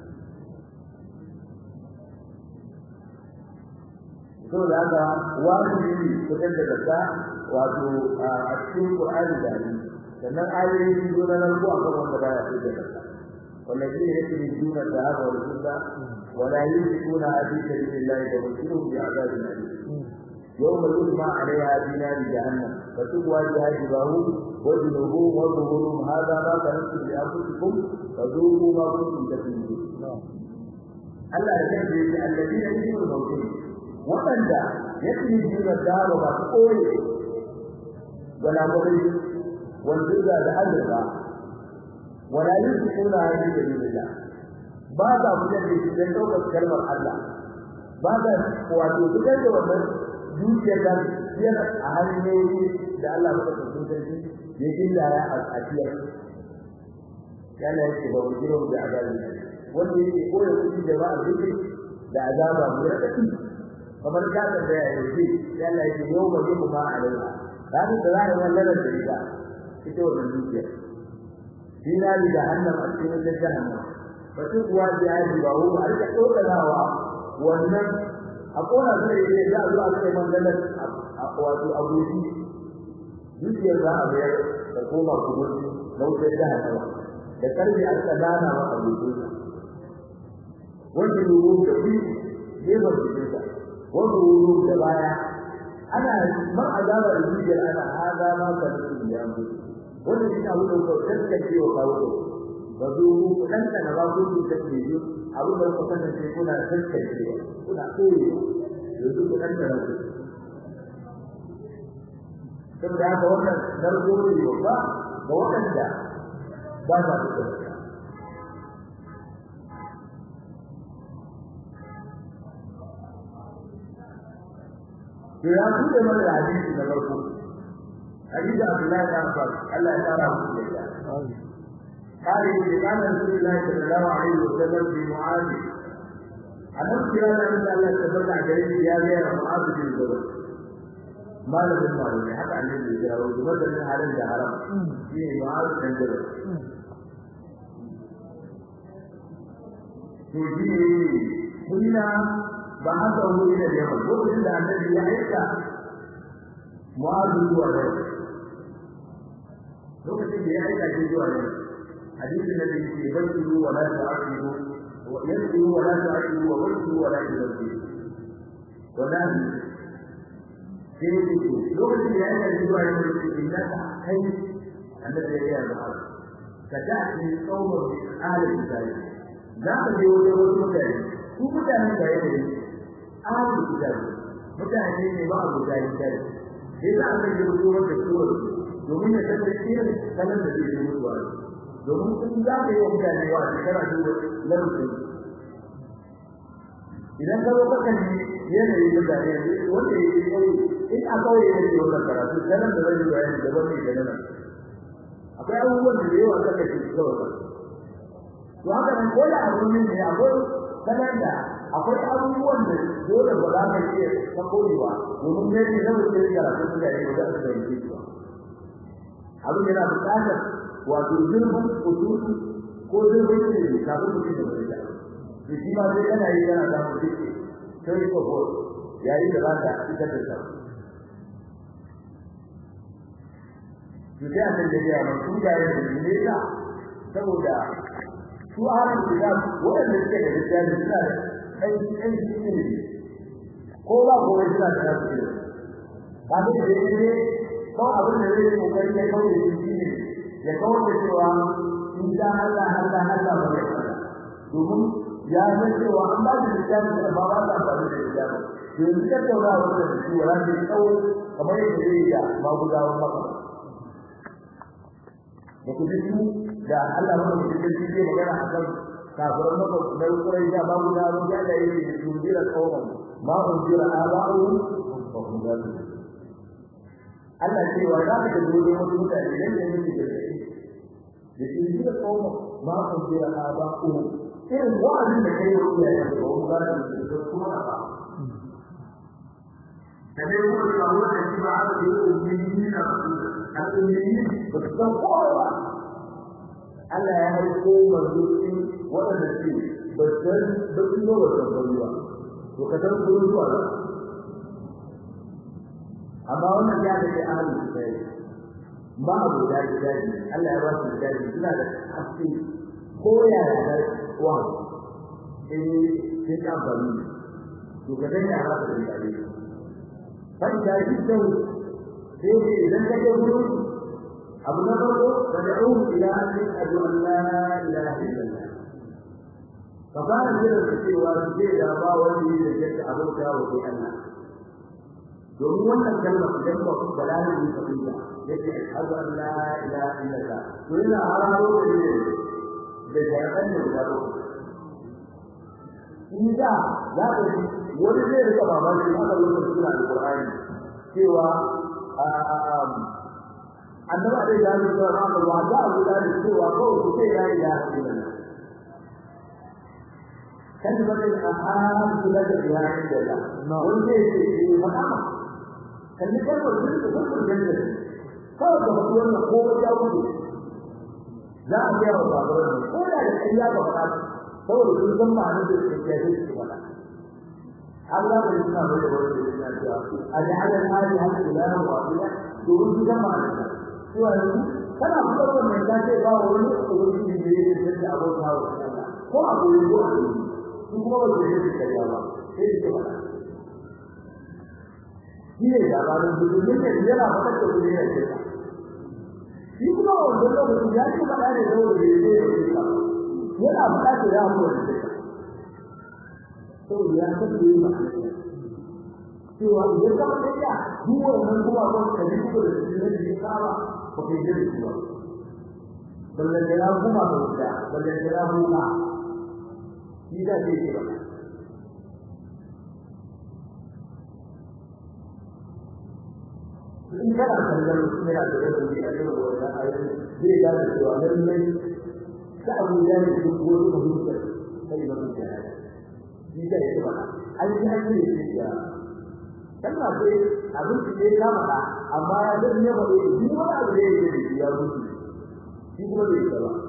to da haka wajibi fitar da zakka wato a cikin Qur'ani da hadisi sannan ayoyi sun zo na ko akan wanda baya so da zakka wallahi yake juna da haka wa sunna wala yusuna abi sabilillahi wa bashirhum bi'adabin alim yawma yusma 'alayha dinar jahannam fatubwa biha jibahu wa junubuhum wa zuhurum hadha ma kantum bi anfusikum fadhuqu ma kuntum takzibun Allah ya ce alladina yu'minuna mawtin wadanda yake juna da haka ba su koyi wala mu'min والجزء الأجر ولا يمسكون هذه سبيل الله بعد أن يجد كلمة الله بعد وأن يجد ومن يوجد ciyar a hanyoyi da Allah ya saka sun sarki ya kinda ya a ciyar yana yake ba mu jiro da azabi wanda yake koyar kuɗi da ba a zuci da azaba mu da kaci kamar ka da ya yi yana yake yau ba yi kuma alaiha ranar da za a yi wannan da ita ita wannan dukiya dina li jahannam a cikin jahannam fa duk wani ya yi ba wa alka dokalawa wannan a kona sai ya ga zuwa sai mangalar wato abuji dukiyar za a bayar da koma kuma lautar jahannam da karbi aka dana wa abuji wanda ruhu da bi gefen jikinsa wanda ruhu da baya ana mar azabar dukiyar ana hada ma ka da ya mu wanda shi abu da ko tantance wa kawo ba zu dan kana ba ku da take abu da ko tantance kuna tantance kuna koyi yanzu ku dan kana ku saboda haka wannan narko ne ba ga wanda ba za su tsaya ya tuɗe mana da hadisi na farko hadisi Abdullahi bin Abbas Allah ya tsara mu da قال كان رسول الله صلى الله عليه وسلم في معاذ أنا كلا أن الله تبارك عليه يا غير معاذ بن جبل ما له المال حتى أن يجرى وجبل من حال الحرام في معاذ بن جبل تجي هنا بعثه إلى اليمن وقال النبي يعيش معاذ هو لو كنت يعيش جوا حديث الذي يبشروا ولا تعقلوا ويسروا ولا تعقلوا وبشروا ولا تبشروا ولا تبشروا لو كنت يعيش جوا إنك حي الذي يعيش معاذ فتأتي قوم أهل الكتاب لا تجوا يوم su mutanen da yake ahlul kitab mutane ne ba abu da yake sai da aka yi ruwa da su domin ya san irin sanan da zai yi mutuwa domin sun za ka yi mutane wa shekara biyu larusu idan ka zo ka kan yanayi da mutane wanda ya yi kawai in a kawai ya yi wannan karatu sanan da zai yi bayani da wani da nan akwai abubuwan da yawa kaka ci kawai to haka nan ko da abun ne akwai sanan da akwai abubuwan da dole ba za ka iya sakorewa domin ne ne da mutum ya karatu da yayi da aka yi shi abin yana buƙatar wato zurfin usul ko zurfin ne kafin mutum da mutum ya shi ma sai kana yi kana samu ciki sai ko ko yayi da ba ta ita da ta Yadda aka da ya mutu da yayin da ta saboda su ahlul kitab wanda suke da littafi suna da kai kai ne ko ba ko wai suna da nasu ba da dai ko abin da zai kokari ya kawo shi ne ya kawo da cewa in da Allah Allah Allah ba ya fara domin ya san cewa an ba da littafi da ba ba ta fara da littafi to yanzu ka taura wannan da shi wala da kawo kamar yadda zai ya magudawan maka da ku ji da Allah ba mu cikin cikin magana akan kafiran maka da kurai da babu da ruwa da yake da tunjira kauman ma unjira aba'u wa hum zalim Allah ce wa za ka da dole wasu mutane ne da yake da shi da tunjira kauman ma unjira aba'u irin wa'azin da kai ruwa ya da hum zalim da kuma ba da dai kuma da wannan shi ba a da yi na al-ummiyin ba san kowa Allah ya haiko mazuci wanda ce ba san ba su ba san kowa to ka san kowa zuwa amma wannan ya da ke ahli sai ba abu da ya ji Allah ya ba su da suna da haske ko ya da wa eh sai ka bari to ka dan ya ba su da dai sai da shi sai idan ka ga gurin abu na farko fad'u ila an ashhadu an la ilaha illallah fa kana da cewa sai da ba wani da yake abu da wa Allah domin wannan kalma idan ba ku balani ne ka fita yake ashhadu an la ilaha illallah to ina hararo da ne da jaran da da ku inda za ka wani zai rika baban shi aka lokacin da Qur'ani cewa annabi alaihi salatu wasallam wa da Abu Talib cewa kawai ku sai la ilaha illallah kan ba da ahad da da ya inda wanda yake yi makama kan ne kawai da su da janna kawai da wannan ko ya wuce za a ga wa babaran ko da kai ya ba fada saboda sun san ba ne da ke da shi ba Allah bai suna bai da wani da ya ce aj'al al-aliha ilaha wahida to su jama'a cewa kana fitar wannan ta ce ba wani ubangiji da yake da abota wa Allah ko abu ne ko abu su kuma ba su yi kariya ba sai su ba shi ne da ba da dukkan da yana fitar da wani ne ce shi kuma wannan lokacin ya ce ba da ne da wani ne ce yana fitar da ya mu ne to ya san yi ba cewa idan ka fada ya duk wannan kuma ba ka ji ko da shi ne ka ba ko kai da shi ba balle da ya kuma ba da balle da ya kuma shi da shi ba in kana kallon ne da da shi a cikin wannan ayoyi zai ga cewa lallai ka abu da ne duk wani mutum sai ba mu da shi da yake ba ai shi ake yi ya kana sai abin da ya kama da amma ya da ne ba shi wani abu da yake da ya rubuta shi kuma bai yi ba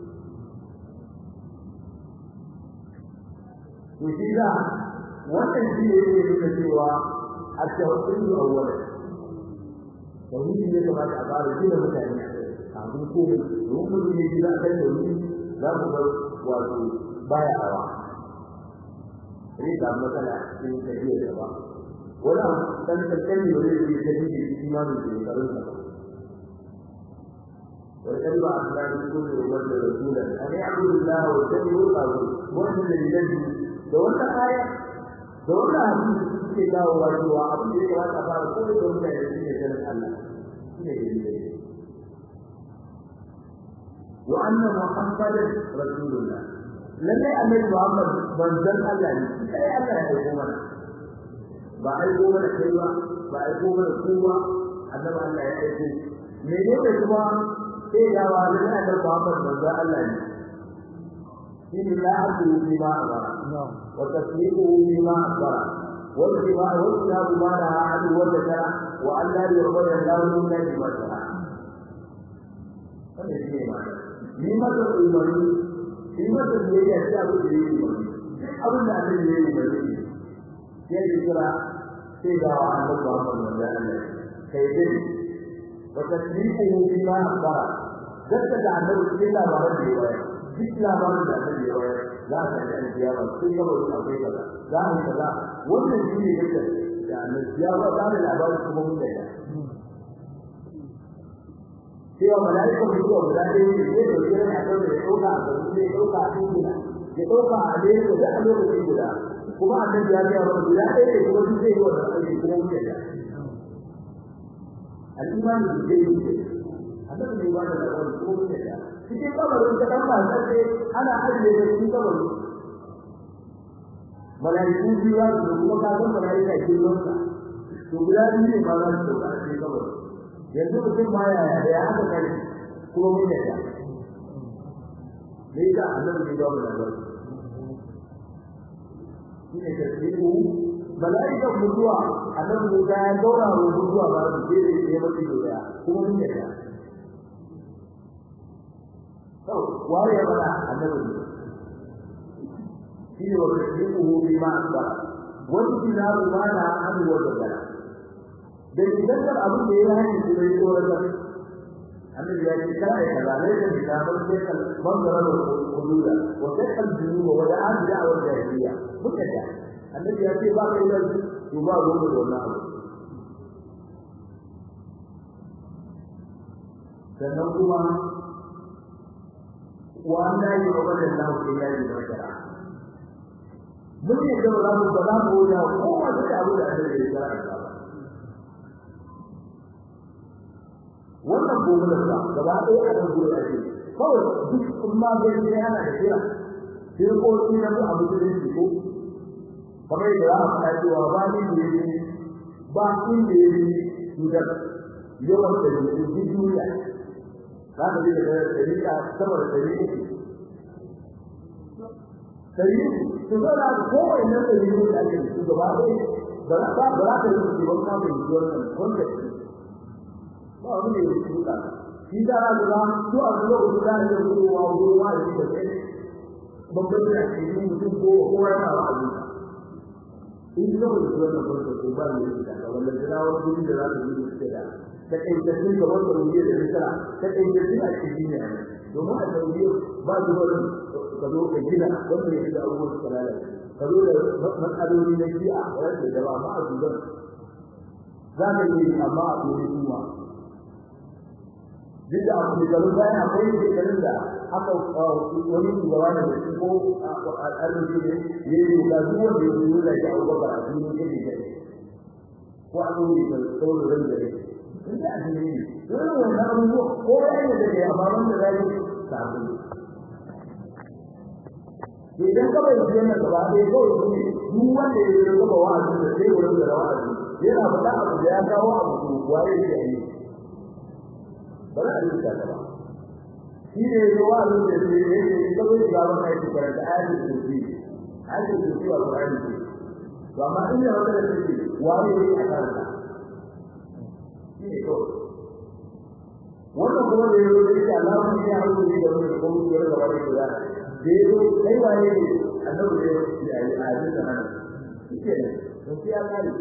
to shi da wannan shi ne yake da cewa a tawhid awwal tawhid ne da ba a fara shi da mutane kafin ko ruwan ne da aka yi za ku ga wato baya hawa sai da matsala sai ta yi da ba wala dan tantan ne wani da yake da imani da karin sa wa kalba Allah kullu wa rasulan an ya'budu Allah wa tabi'u al-qawl wannan da yake da wannan aya da wannan hadisi ke dawo wa cewa abin da ya wata fara ko da wannan da yake da Allah shine da yake wa anna muhammadan rasulullah lalle annabi Muhammad manzon Allah ne sai Allah ya aiko mana ba aiko mana kai ba ba aiko mana kowa annabi Allah ya aiko me ne da kuma sai ga wa lalle annabi Muhammad manzon Allah ne inna la aqulu bima amara wa tasdiqu bima akhbara wa bima wajha bima la adu wa zakara wa an la yughfara lahu illa bima sha'a wannan shi ne ma ni ma da umarni shi ma da yayi ya ta gudu yi abin da Allah ya yi bane ya yi kira sai da Allah Muhammad sallallahu alaihi kai dai wa tasdiqu bima akhbara dakka da Allah cikin labarin da ya yi duk labarin da Allah ya yi za ka ga alkiyama sai ga wani akwai kaza za mu kaza wannan shi ne dakka da Allah ya ba da labarin kuma mun da cewa malaika mutuwa guda ɗaya ne zai dauke ne a kan da ya ɗauka a gaban da ya ɗauka a cikin ya ɗauka a lera da a lokaci guda kuma annabi ya ga wani guda ɗaya ne kuma duk zai yi wannan aiki kuma wuce da al-imani da zai yi annabi ne ba da labarin kuma wuce da cikin kabarin ta dan ba sai ana ajiye da cikin kabarin malaiku biyu da kuma kafin malaika kirman sa to guda biyu ne ba za su ɗauka a cikin kabarin yanzu mutum ma ya da ya haka kai kuma mun yadda ne da annabi ne ba mu da wani shine tasbihu malaika mutuwa annabi ne da ya daura wa mutuwa ba su je da ya mutu da kuma mun yadda to wai ya bada annabi shine wa tasbihu bima asba wani kitabu ma na an wada da idan da abin da ya yi shi bai tsora da annabi ya ce kai kaza ne da kitabar sai kan bangaren kududa wa sai kan dunuba wa da'an da'awar jahiliya muka da annabi ya ce ba kai da to ba gobe da wannan abu sannan kuma wanda yi wa wannan da ke yayi da shara mun yi da za mu ba za mu ya ko wanda abu da annabi ya shara wannan gobe da gaba ɗaya a kan gurin ake kawai duk kuma ga ne yana da kira sai ko shi na abu da shi ko kamar da ya faɗa cewa ba ni ne ba inda ya yi cutar yawan da ya yi duniya za ka ji da dalika sama da dalika sai su zara kowane nan da yi da ake su gaba ɗaya ba za ba za ka yi su ban kafin su wannan wanda ba wani da ya yi cuta shi da ra da su a zuwa su da ya yi wa ruwa da shi da kai babban da ke yi mutum ko kowa yana wa abu in ka ba su wannan wanda ko ba ne da ka wannan da wani gurin da za ka yi su da da kai da sun ga wannan ruwa da risala da kai da sun a cikin ne domin a tauhid ba su wani ka zo ka gina wanda ya da abubuwan kalala ka zo da matsaloli na shi'a wanda da ba ma a duban za ka yi amma a dole kuma duk da abu da zai bayan akwai shekarun da aka wani shugaba da shi ko al'adun ne ya yi da duk wanda ya yi da ya abubuwa a cikin yake da ko a dole da tsoro ran da ne inda a cikin ne dole wannan abubuwa ko ya yi da ya amma wanda zai samu idan ka bai yi nan gaba dai ko ne duk wanda ya yi gaba wa'azi da sai wurin da wa'azi yana faɗa abu da ya kawo abu ko waye ya yi ba za a yi ta ba shi ne ya wa'azi da sai ya yi da wani gaba kai ki karanta ayatul kursi ayatul kursi wa qur'ani to amma in ya wata da shi waye ya yi a karanta shi ne to wannan kuma da yau da yake Allah ya haɗu da wani ko mu da wani da देव कई बार ये अनुभव है आज का ठीक है तो क्या करें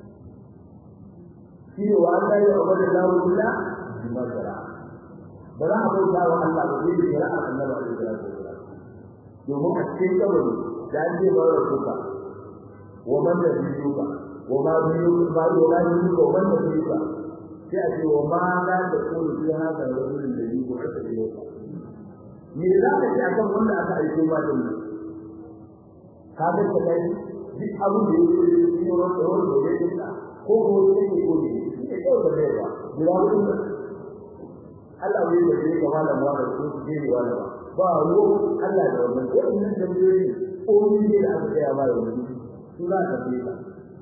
कि वाला ये अवध लाउला मजरा बड़ा हो जाओ अल्लाह को भी जरा अल्लाह वाले जरा जो वो अच्छे का बोलो जाने वाला होगा वो मन जीवा वो मा जीव बाल वो मा जीव वो मन जीवा क्या जो मा का तो कोई यहाँ का रसूल नहीं को ऐसे होगा me za ka ci akan wanda aka aiko ba da mu ka ga ka dai duk abu da yake cikin ruwan da wanda yake da ko ko yake ko ne ke ko da ba jira ku Allah ya yi da malam wa da su ji ne wala ba ruwa Allah da wannan ko nan da ne ko ne da aka ya ba da wani su za ka bi ka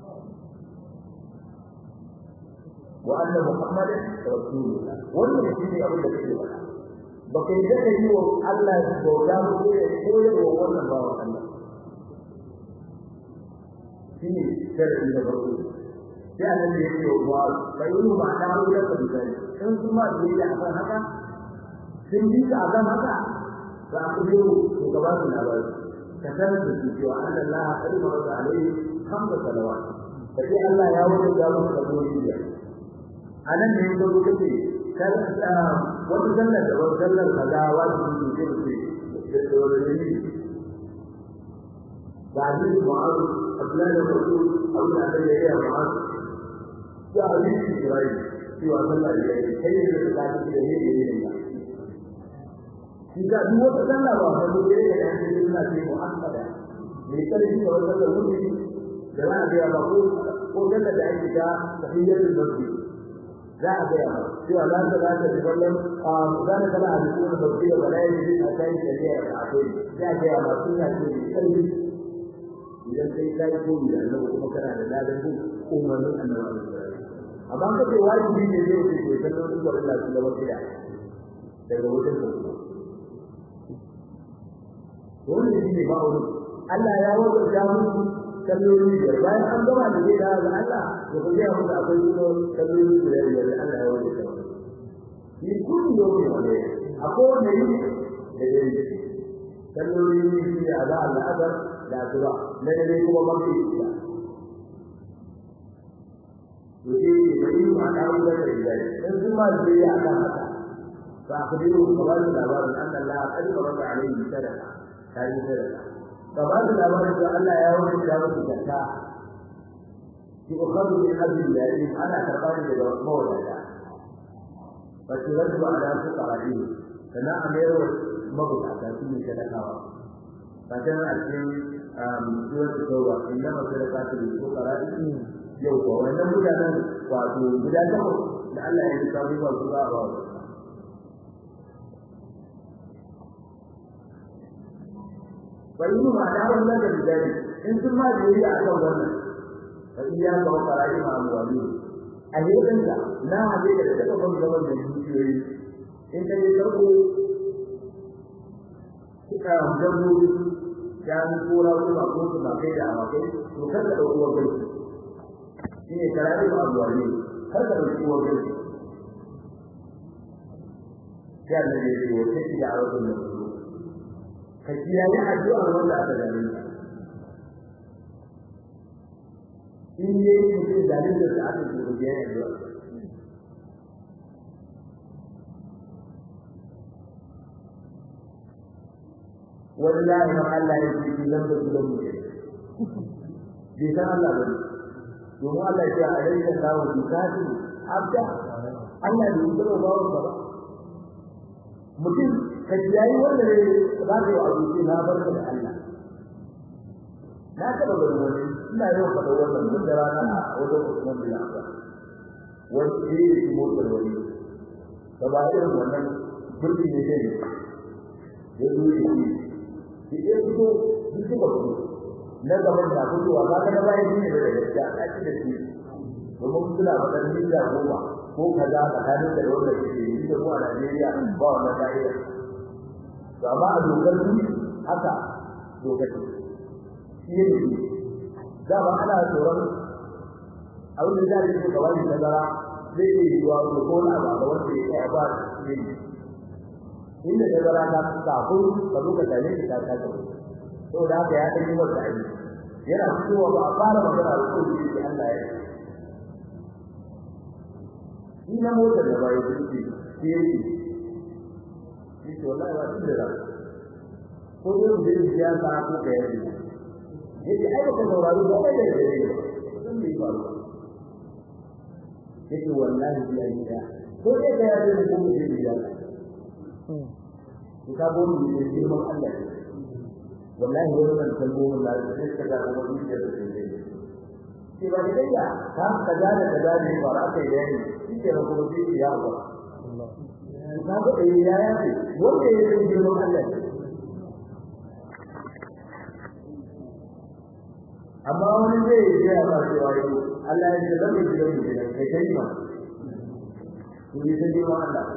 wa anna muhammadan rasulullah wannan shi ne abin da kake faɗa baka yi da yi wa Allah bauta ko ya koyar wa wannan bawa Allah shine sharri da babu sai annabi ya ce wa bai yi ba da mu da kai in kuma da yi akan haka sun yi ka akan haka za ku yi ko gaba da labari ka sanar da su cewa Allah kalma wa alaihi hamdu salawat sai Allah ya wuce da mu da duniya anan ne ko kace kar wata sallar da wata sallar kaza wajibi ne ce da dole ba ni mu'az ablan rasul Allah da ya yi mu'az ya ali Israil shi wa sallar da ya kai da ta da ya yi ne shi da duk wata sallar ba da ya yi da shi suna ce mu'akkada ne kare shi wata sallar mutum da za a ga ba ko ko sallar da ake ta tahiyyatul masjid za a ga cewa za ta za ta sallan a zan kala a cikin babbi da balai ne a kai da ya akwai za ga ba sunna ce ne kai idan kai kai ko da Allah kuma kana da ladan ku umarnin annabi amma ka ce wajibi ne ne ku ce sallan ku Allah da wasiya daga wajen ku wannan shi ne ba wani Allah ya wada da mu kalloli da bayan an gama da gida da Allah to ku ga mu akwai kalloli da da Allah ya wada da ni kun yo ne akwai ne da dai kalloli ne shi a da Allah azar da zuwa ne ne kuma mafi da to sai bai ma da wanda da dai in kuma da ya aka haka fa akhbiru qawlan labarin anna Allah qad farada alayhi sadaqa kai sadaqa gaba da labarin da Allah ya wuce da musu zakka ki ukhadu min hadhihi al-ayyam ana tarbani da mawlada fa tiradu ala fuqara'i kana amero mabukata su ne sadakawa fa kana a cikin duwar tsawa inda masadaqatu lil fuqara'i yau ko wannan mutanen wato guda takwas da Allah ya yi sabu ba su ba ba bayu ma da wannan da bijari in sun ma da yi a kan wannan fa iya ga fara'i ma amwali a yayin da na hade da daga ban zaman da dukiyoyi in ka yi farko kika gambo ya ni kora kuma ko kuma kai da awakai to kada da uwar gai shine fara'i ma amwali kada da uwar gai ya ne ne ko sai da awakai ne ka kiyaye addu'a wanda aka gani in ne mutum dalilin da aka yi da ya yi wallahi ma Allah ya ce zan da gidan mu bi san Allah ba domin Allah ya ce alayka sawu bikati abda Allah ne ya ba wa ba mutum ka yayi wanda ne za ka yi abuci na barka da Allah na taba ganin wani ina yau faɗa wannan mun da rana a wajen Usman bin Affan wani ne yake motar wani da ba irin wannan burki ne ne ya zo ya yi shi ya fito duk ba ku na gaban da fitowa ba ka da bayan ne da gaskiya a cikin shi domin suna faɗar mita goma ko kaza tsakanin da wanda ke yi da ko a Najeriya ba wannan ka'ida to amma a dokar su haka dokar shi ne da ba ana tsoron abin da zai yi gaba da nazara zai yi zuwa ga gona ba da wanda ya yi ba ne inda nazara ta kafin ka zo ka tare da ta ta to da haka ya kai wata ayi yana fitowa ba a fara magana da ko shi Allah ya yi ina mota da bai yi shi shi shi to Allah ya tsira da ko da yin ya ta ko ka yi yake ai ka sauraro ba kai da dare sun yi ba yake wallahi bi an da ko da ga ya da ko da ya hmm ka bo ni da girman Allah wallahi wannan kalmomin da sai ka ga kuma ni da dare shi ba da ya ka kaza da kaza ne ba ra kai da ni shi ke ko da ya ba Allah ka ga ya ya ce wanda ya da girman Allah amma wani zai yi ya ba cewa yau Allah ya ce zai ji da mu kai kai ma ku yi sai wa Allah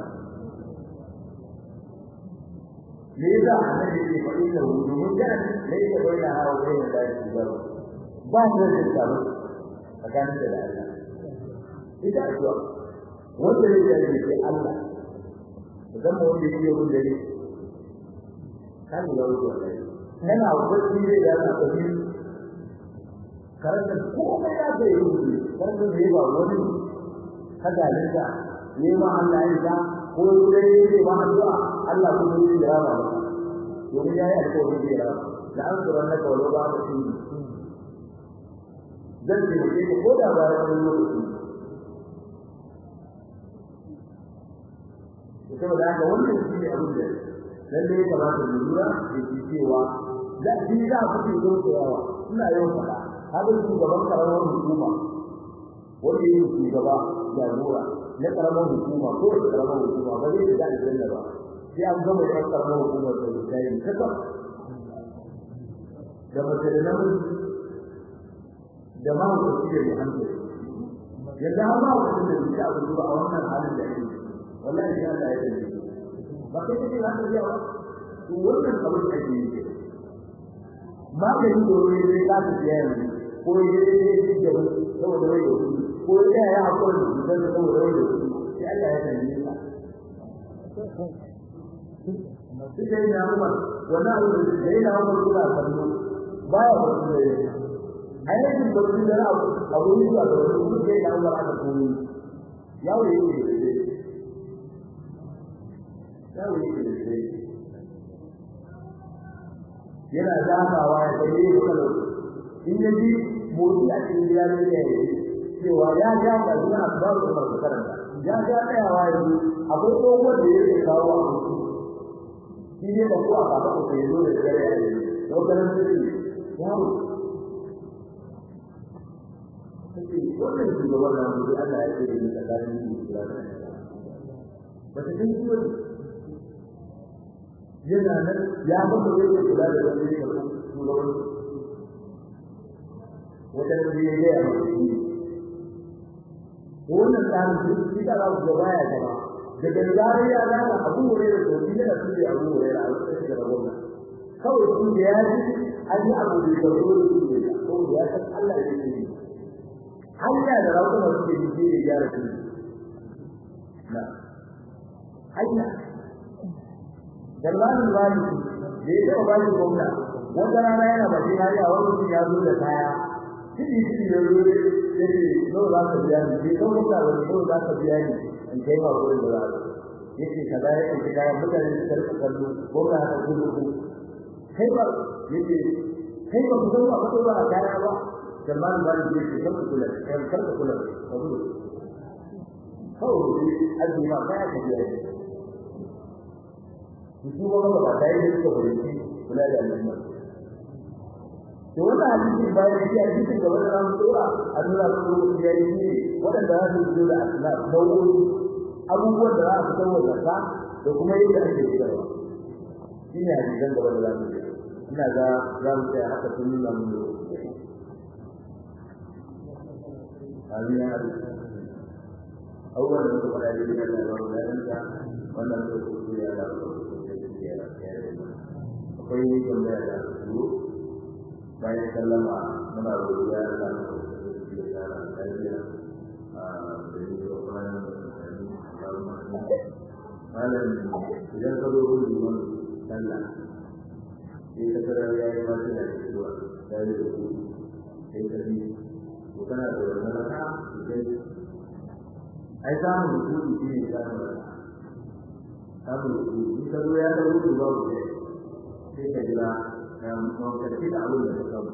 ne da annabi ke faɗi da wudu mun ga ne da bayyana hawa kai da shi ba ba da tsaro tsakanin da Allah ita addu'a wanda ne da yake Allah idan mu wanda yake yin dare kan da wudu kana wani ne da Allah ko karanta komai da ke yi karanta da ba wani kada linda ne ma Allah ya da ko dai ne ba addu'a Allah ko ne ya ba domin yayi alƙawari da ya da an tsara na kawo ba da shi dan ne ke ko da ba wani lokaci to da haka wannan shi ne abin da lalle ya kamata mu lura da cewa da shi za ku ci zo yawa ina yau fada hadin shugaban karamar hukuma wanda yake shugaba jagora na karamar hukuma ko da karamar hukuma ba zai da aljanna ba sai an gama da karamar hukuma da sai kaka da matsalan da ma ku ci da hankali yadda ma ku ci da shi abu ba a wannan halin da yake wallahi sai Allah ya tsare ba kai kake haka yawa to wannan abu da yake magani da wani zai ka ta yanzu ko yayi da saboda wai ko ya ya hakuri da saboda wai sai Allah ya sani ka sai ya amma wannan abu da yayi da Umar kula kallo baya wasu da yayi ayyukan da su da abu abu ne da su sai da Umar aka koyi yawo yake yawo yake yana dafawa ya kai da kallo in yaji motsi a cikin gida ne ya yi cewa ya ga da zuwa asbabu da karanta ya ga tsayawa yanzu akwai tsohon da yake kawo a mutu shi ne da kuwa ka ba ku sai zo da gare ya yi wannan shi yawo sai wannan shi da wannan mutu Allah ya ce da tsakanin su da ba ta kai shi yana nan ya ba da yake kula da wani shugaban wata da ya ga ya mutu wannan tsarin shi da Allah ya baya gaba daga zarar ya ga Abu Hurairah to shi da shi Abu Hurairah a cikin da wannan kawai shi da ya ji an yi abu da ya zo da shi ko ya san Allah ya yi hanya da rawar da suke yi da ya rasu na hanya dalilin wani da ya ba shi gwamna wanda rana yana bakin hanya wani ya zo da kaya shi shi ya zo da shi zo za ka biya ni sai kuma ka zo za ka biya ni in kai ma gurin da yake kaza yake kaza mutane su karɓa kallo gwamna ta gudu ku kai ba yake kai ba ku zo ba ku ba kaya ba Salman bani yake karɓa kula kai karɓa kula abu kawai azumi ma kaya ka biya ni shi ba ba da yake ko kula da Allah to wannan hadisi bayan shi hadisi da wannan ran sura Allah ko ya yi wadanda za su zo da Allah dawo abubuwan da za su kawo zakka da kuma yadda ake tsarawa shine hadisin da wannan zamu ina ga za mu tsaya haka tun nan mu amina awwal da kuma da dinin Allah da ranka wannan da ku ya da akwai tambaya da su bayan sallama muna godiya da Allah da ya tsara lafiya a da yi kuma malam idan ka zo gurin liman sallah sai ka tara ya yi masu da cewa sai da ku sai ka bi ko kana da wannan raka sai ai samu rubutu shi ne da samu rubutu ka zo ya da rubutu ba ku sai ka jira ya mun ka ci da abin da ka samu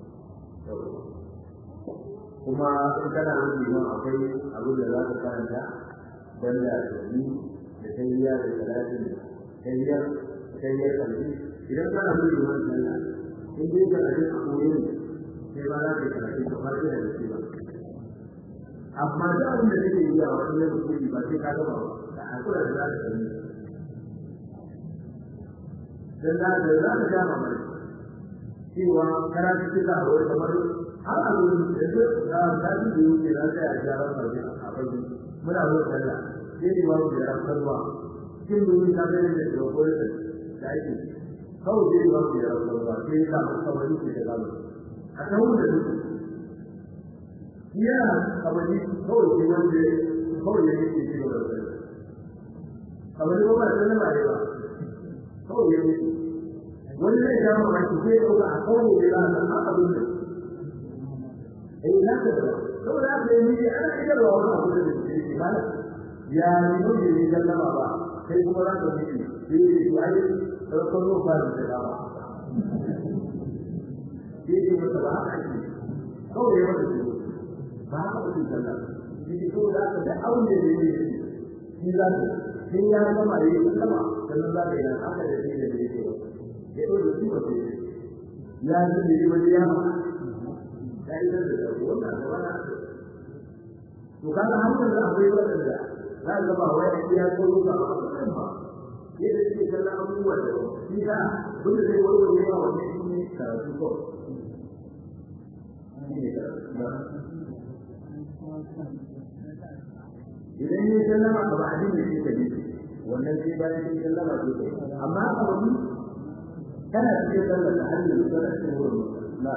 kuma in kana rubutu akwai abin da za ka karanta dan da ni da tayyiya da salatin tayyiya tayyiya kalbi idan kana rubutu wannan Allah in dai ka aje koyon sai ba za ka karanta ka fara da shi ba amma da abin da kake yi a wannan rubutu ba sai ka gaba da hakura da za ka yi dan da da za ka jama mai cewa karatu kika a wani kamar har a wurin da da da da yake da sai a jara mai a bakin muna zo kalla sai ni babu da karwa kin duni ka gane da dokore da dai kawai dai babu da karwa sai ka kawai ki da gaba a kawo da duk ya kawai kawai ki wanda kawai yake ki da gaba kawai ba da ba da ba kawai yake wani zai jama mai sai ko a kawai da ran abin da eh na ka saboda haka yi ana idan wa wannan abu da yake mana ya ni mun yi sallama ba sai kuma za ka miki sai yi ai farkon ba da dama yake mata ba haka ne kawai wanda shi ba haka ba sallama yake ko da ka da aure da yake shi za ka sai ya gama yi sallama sannan za ka yi haka da shi da yake ya dole shi ba sai ya ji ne wani ya sai da wannan wannan to kaga hanyar da akwai wadanda za ka ba wai ya ko ruka ba ba yadda yake kallon abubuwa da shi da dole sai wani wani ya wani shi karatu ko idan ne sallama ba a dinga shi da shi wannan sai bayan sai sallama ce amma a wani kana cikin sallar da har yanzu kana cikin wurin na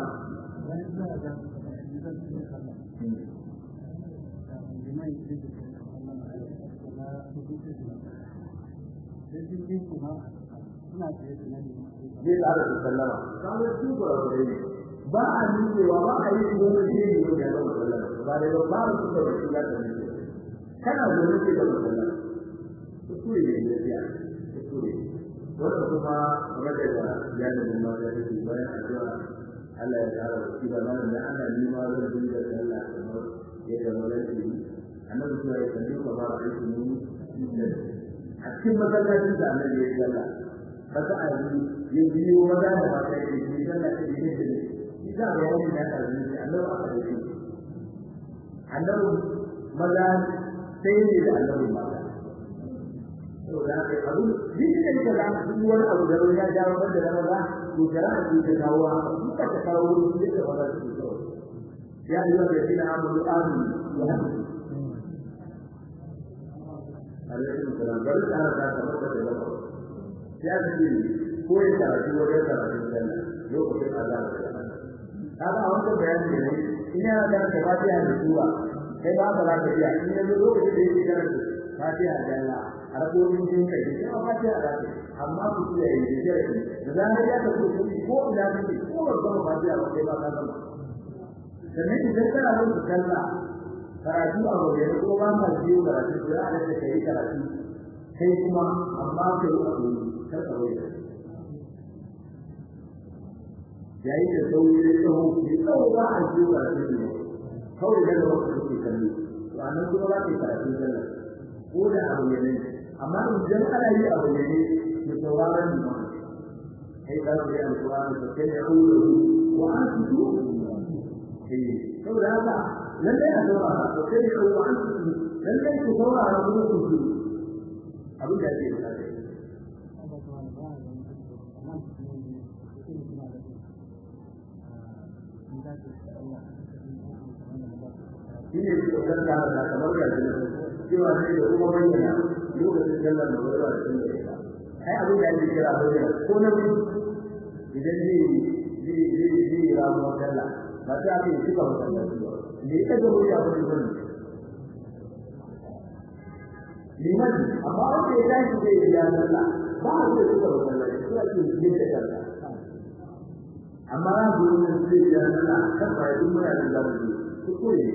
zai tsara su sallama kamar su kurakurai ne ba a nukewa ba a yi kuma shi ne yau da yawan sallama ba da yau ba a su da wasu ya ta nuke kana zaune ce da sallama su kure ne da siya su kure wanda kuma wadda da ya da nuna da yake bayan addu'a Allah ya tsara su ba nan da ana nima zan dinga sallah kamar yadda malaka yi annabi ya yi sallama ba a yi ne a cikin masallacin da annabi ya yi sallah kasa a yi yin biyo maza da mata ke yi sallah ta yi ne ita ga wani da ta yi annabi aka yi annabi maza sai ne da annabi maza to da kai abu din da ke da duk wani abu da ya jawo da maza to jara ku ta kawo ku ta kawo ne da maza su to ya ayyuhal ladina amanu aminu wa hadu alaikum salam bari ta da kamar da gaba ya ce ko ya karatu wajen karatu sallah lokacin azan kaga a wannan bayani ne in yana da fatiha da sura kai ba ka zaka iya in yanzu lokacin da yake karatu fatiha da Allah har ko mun jin kai sai fatiha da amma ku iya yin jira da zan ya ta ku ko ina ne ko ba ka fatiha ba kai ba ka zama sannan idan kana yin sallah karatu a wajen ko ba ka ji karatu da Allah da kai karatu kai kuma amma kai abu kar ka wai yayin da sauri da tsawo ne tsawo ba a ji karatu ne kawai daga wakil ke kallo to anan kuma ba ke karatu sallah ko da abu ne amma idan ana yi abu ne ke sauraron ne kai ka ga alƙur'ani da kai ya hudu wa antu eh saboda haka lalle a saurara to kai ya hudu antu lalle ku saurara ku ku abin da yake da shi ne ke karka da kamar da cewa sai da kuma bayyana lokacin sallar da wani da sun da ai abin da yake kira bayyana ko na bi idan zai zai zai zai ramu sallah ba ta ake cika masallaci ba ne ita ga wani abu da bane liman amma wanda ya tashi zai yi ya sallah ba a zai cika masallaci ko ake yin da sallah amma ran gurin zai yi ya sallah kan ba ya duk muna da zamu yi ko ne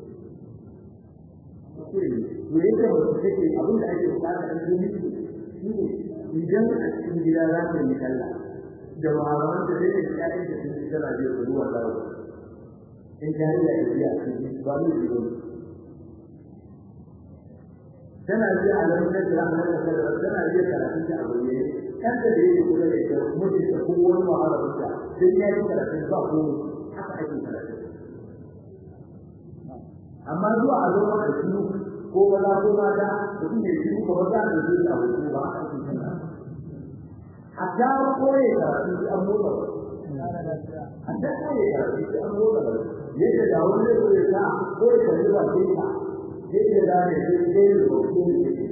to yadda wasu take abin da ake bukata a cikin shi idan a cikin gida za ka yi sallah da wahalar da zai yi kayan da sun tsara da ruwa da ruwa in ka yi da iya cikin ba mu yi tana ji a nan da rahmar da kada tana ji karatun da abu ne kan da yake kula da ita mutum da kuma wani wahalar da sai ya yi karatun ba ko haka ake karatun amma zuwa a zo da shi ko wala ko mata mutum ne shi ko wata da shi da abu ba a cikin nan hatta koyi da shi an motsa hatta koyi da shi an motsa yadda da wani da ya sa ko da shi ba shi ka yadda da ne shi ke da ko ne shi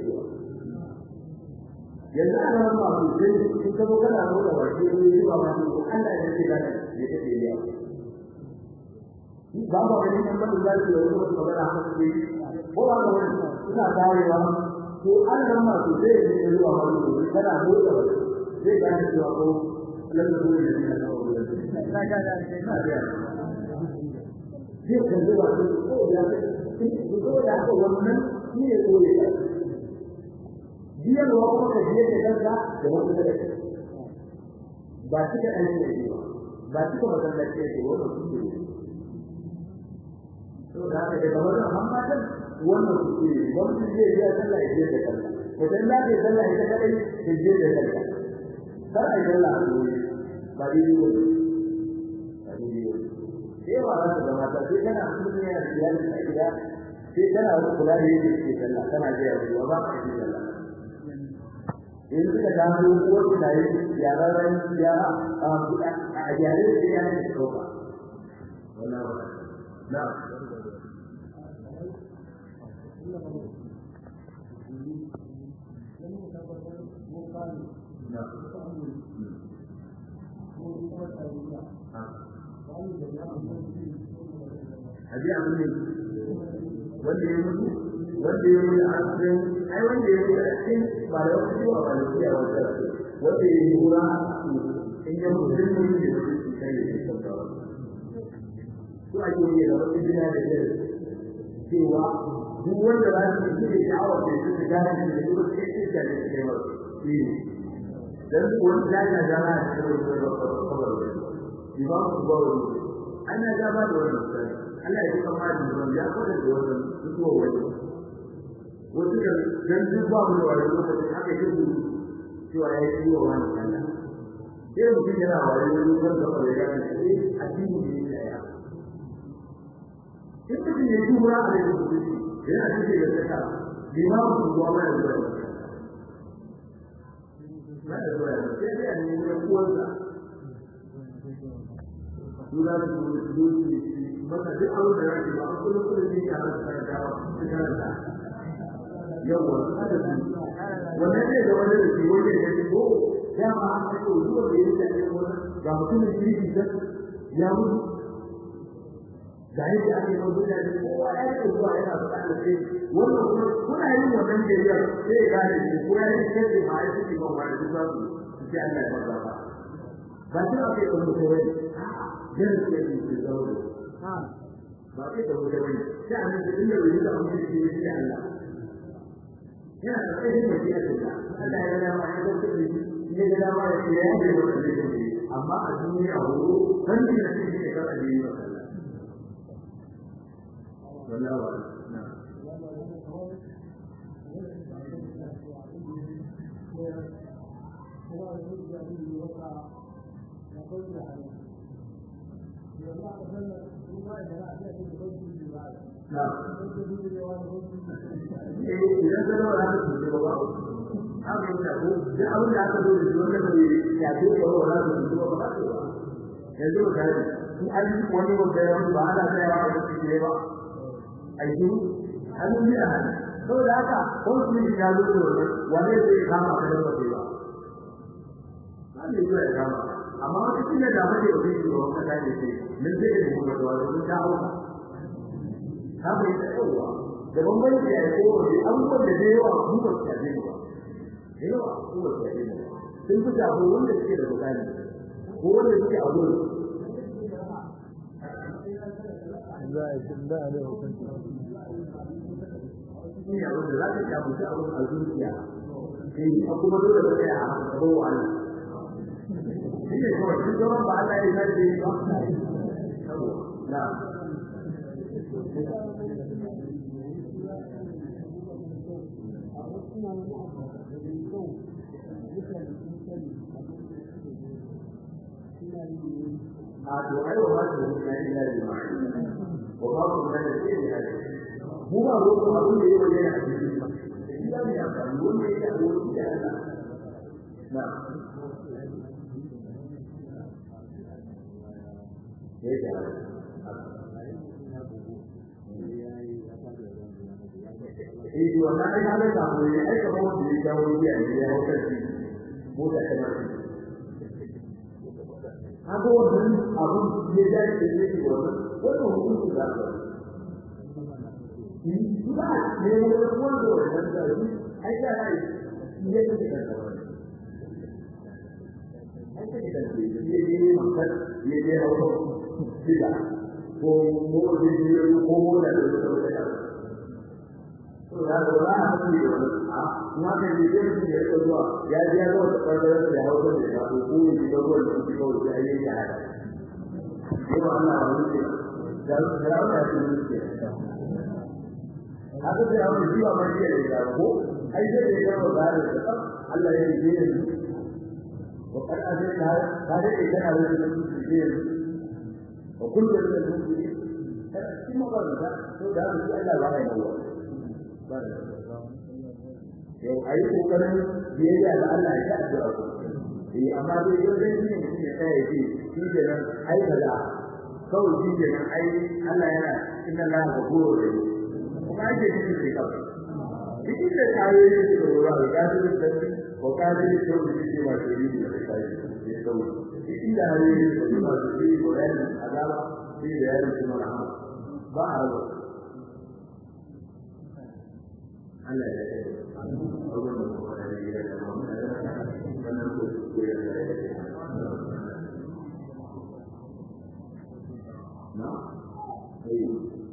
yanzu ana ma ku sai kun ka kana motsa ba shi ne ba ma ko Allah ya ce da ne yake da ba ba wani nan ban da shi wani wani magana haka ce ko ba wani suna tarewa to an nan ma to zai yi zuwa wani kana motsa zai ga shi ko lalle ko ne da na ga da sai na ga zai kan zuwa ko ya ko da ko wannan shi ne ko ne biyan wa ko da biyan da kanka da wani da ba shi da aiki ne ba shi ko da ke da wani to da ke kamar Muhammadan wannan kuke wannan zai ya sallah ya je da sallah idan la ke sallah ita kadai ke je da sallah sai ai sallah ba dai ne ba dai ne sai ba za ta zama ta sai kana mutum yana da iyali a gida sai kana kula da yadda ke sallah kana ga yawa ba ka yi sallah in suka dawo ko da yara ran yara a yare da yana da kofa wallahi na Hadi abin ne wanda ya mutu wanda ya mutu a cikin ai wanda ya mutu a cikin ba da wasu zuwa ba da kuya wanda wanda ya yi wura in ya mutu zai mutu da su kai da shi kankawa su ake yi da wasu jina da yau cewa duk wanda za su yi da sha'awar da su gane da su da su ke da su kai masu shi dan wani jami'a jama'a da su da su kawar da su imam su kawar da su ana gaba da wannan sai Allah ya kuma da wannan ya fada da wannan zuwa wani wasu da dan duk ba mu da wannan lokaci haka yake cewa ya yi wa wani Allah sai mutum yana wani lokacin da ba ya gane shi addini ne ya ya in mutum ya yi wura da shi yana cikin da ta imam su zuwa mai da wannan ba da zuwa sai ya ne ne kuwansa Dura da dutse maka duk abin da yake ba kullum kullum ne ya rasa dawa da yawa wannan ne da wani da ke wani da ke ko dama an ko zuwa da yake da wannan ga mutumin kirki da ya mutu da yake ake mutu da kowa ya yi zuwa yana faɗa da shi wannan kuma kuna yin wannan da ya sai ga ne ko ya yi kai ma ya ci ba wani da za su ci Allah ya fara ba ba ta ake da mutu wani dan ke yi da zauri ha ba ke da mutu wani sai an da inda wani da mutu shi ne Allah yana da kai da shi Allah Allah ya ga ma ya dauke shi ne da ma ya yi da wani amma a duniya horo kan da shi ne ka da yi ba wallahi na idan ka dawo da su ba ba abin da ko da abin da aka zo da wannan da ya ce ko wala da su ba ba yanzu ka yi in an yi wani wanda ya ba ana tsayawa da su ne ba ai su an yi a hali saboda haka ko su ne ya zo da wani zai kama ka da ba ba an yi ya kama amma wata kila da mace da zai yi wannan da ne sai mun zai da mu da wani ta hauka haka yi tsayawa da bambanci ya yi kowane abubuwan da zai yawa mu ba su shafe mu ba da yawa mu ba su shafe mu ba sun fi shafo wanda suke da bukani ko wanda suke a gurin za a yi da ne hukunci shi ne abin da za ka shafi shi abin a zuciya sai a kuma dole da tsaya a gaban wa'ala shi ne kawai shi zaman ba Allah ya yi zai yi ba na to ai wa ba su da illa jima'i wa ba su da shi ne mu ba ruwa abin da yake yana a cikin shi da ya fara wanda yake a wurin da Allah na ya ga eh wannan ai halin da mu yi aika ba wanda ya dawo ya yi ya hauka shi mu da kana haka wannan abun ya dace da yake wannan wannan hukunci da ba shi ba ne wanda wannan da shi ai da ai ne da shi da wannan ai da shi da shi ne ne maka ne ne hauka shi da ko mu da shi ko mu da da to da ba na haɗu da wani a kuma kan yi zai mutum ya rika zuwa ya ji ya zo da ɓangaren da ya hau da ya ko ko ya shiga ruwan da suke kawai da ayyuka ya haɗa yau Allah ya wuce da da ya wuce da wuce haka sai an ji wa mai da ya ko ai sai da ya ga da Allah ya yi ne wa qad azina hada idan Allah ya yi ne wa kullu min al-muslimin kuma ba da to da Allah ba ya yi yau ayi kokarin biyayya da Allah ya addu'a ku eh amma dai yau dai ne mutum ya kai shi shi ke nan ai kaza kawai shi ke nan ai Allah yana inna la ghafurur rahim kuma ake cikin shi kawai cikin da tayoyi da suka lura da kafin da ko kafin da ko da shi ba shi ne da kai shi kawai cikin da hayoyi da suka lura da shi ko da azaba shi da yayin kuma rahama ba a rawa Allah ya yi Allah ya kuma da yi da wannan wannan ko ko ya yi na ai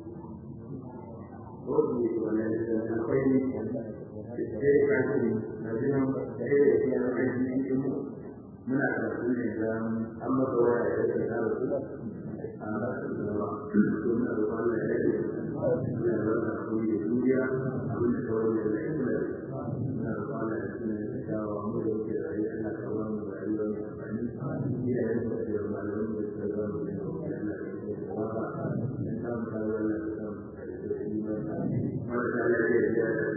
ko ni ko ne da akwai ni sai ka ci na jin da ya yi da ai ni mu muna da su ne da amma da waya da ta da su Allah ya yi da Allah ya yi duniya abin da kawai da ilimi na kwana da suna da shawa mu da ke rayu ana kawai da rayuwa mai amfani iya yin da da malamin da suka zama da yau da Allah ya yi da waka da samun kawai da samun da shi ma da lafiya da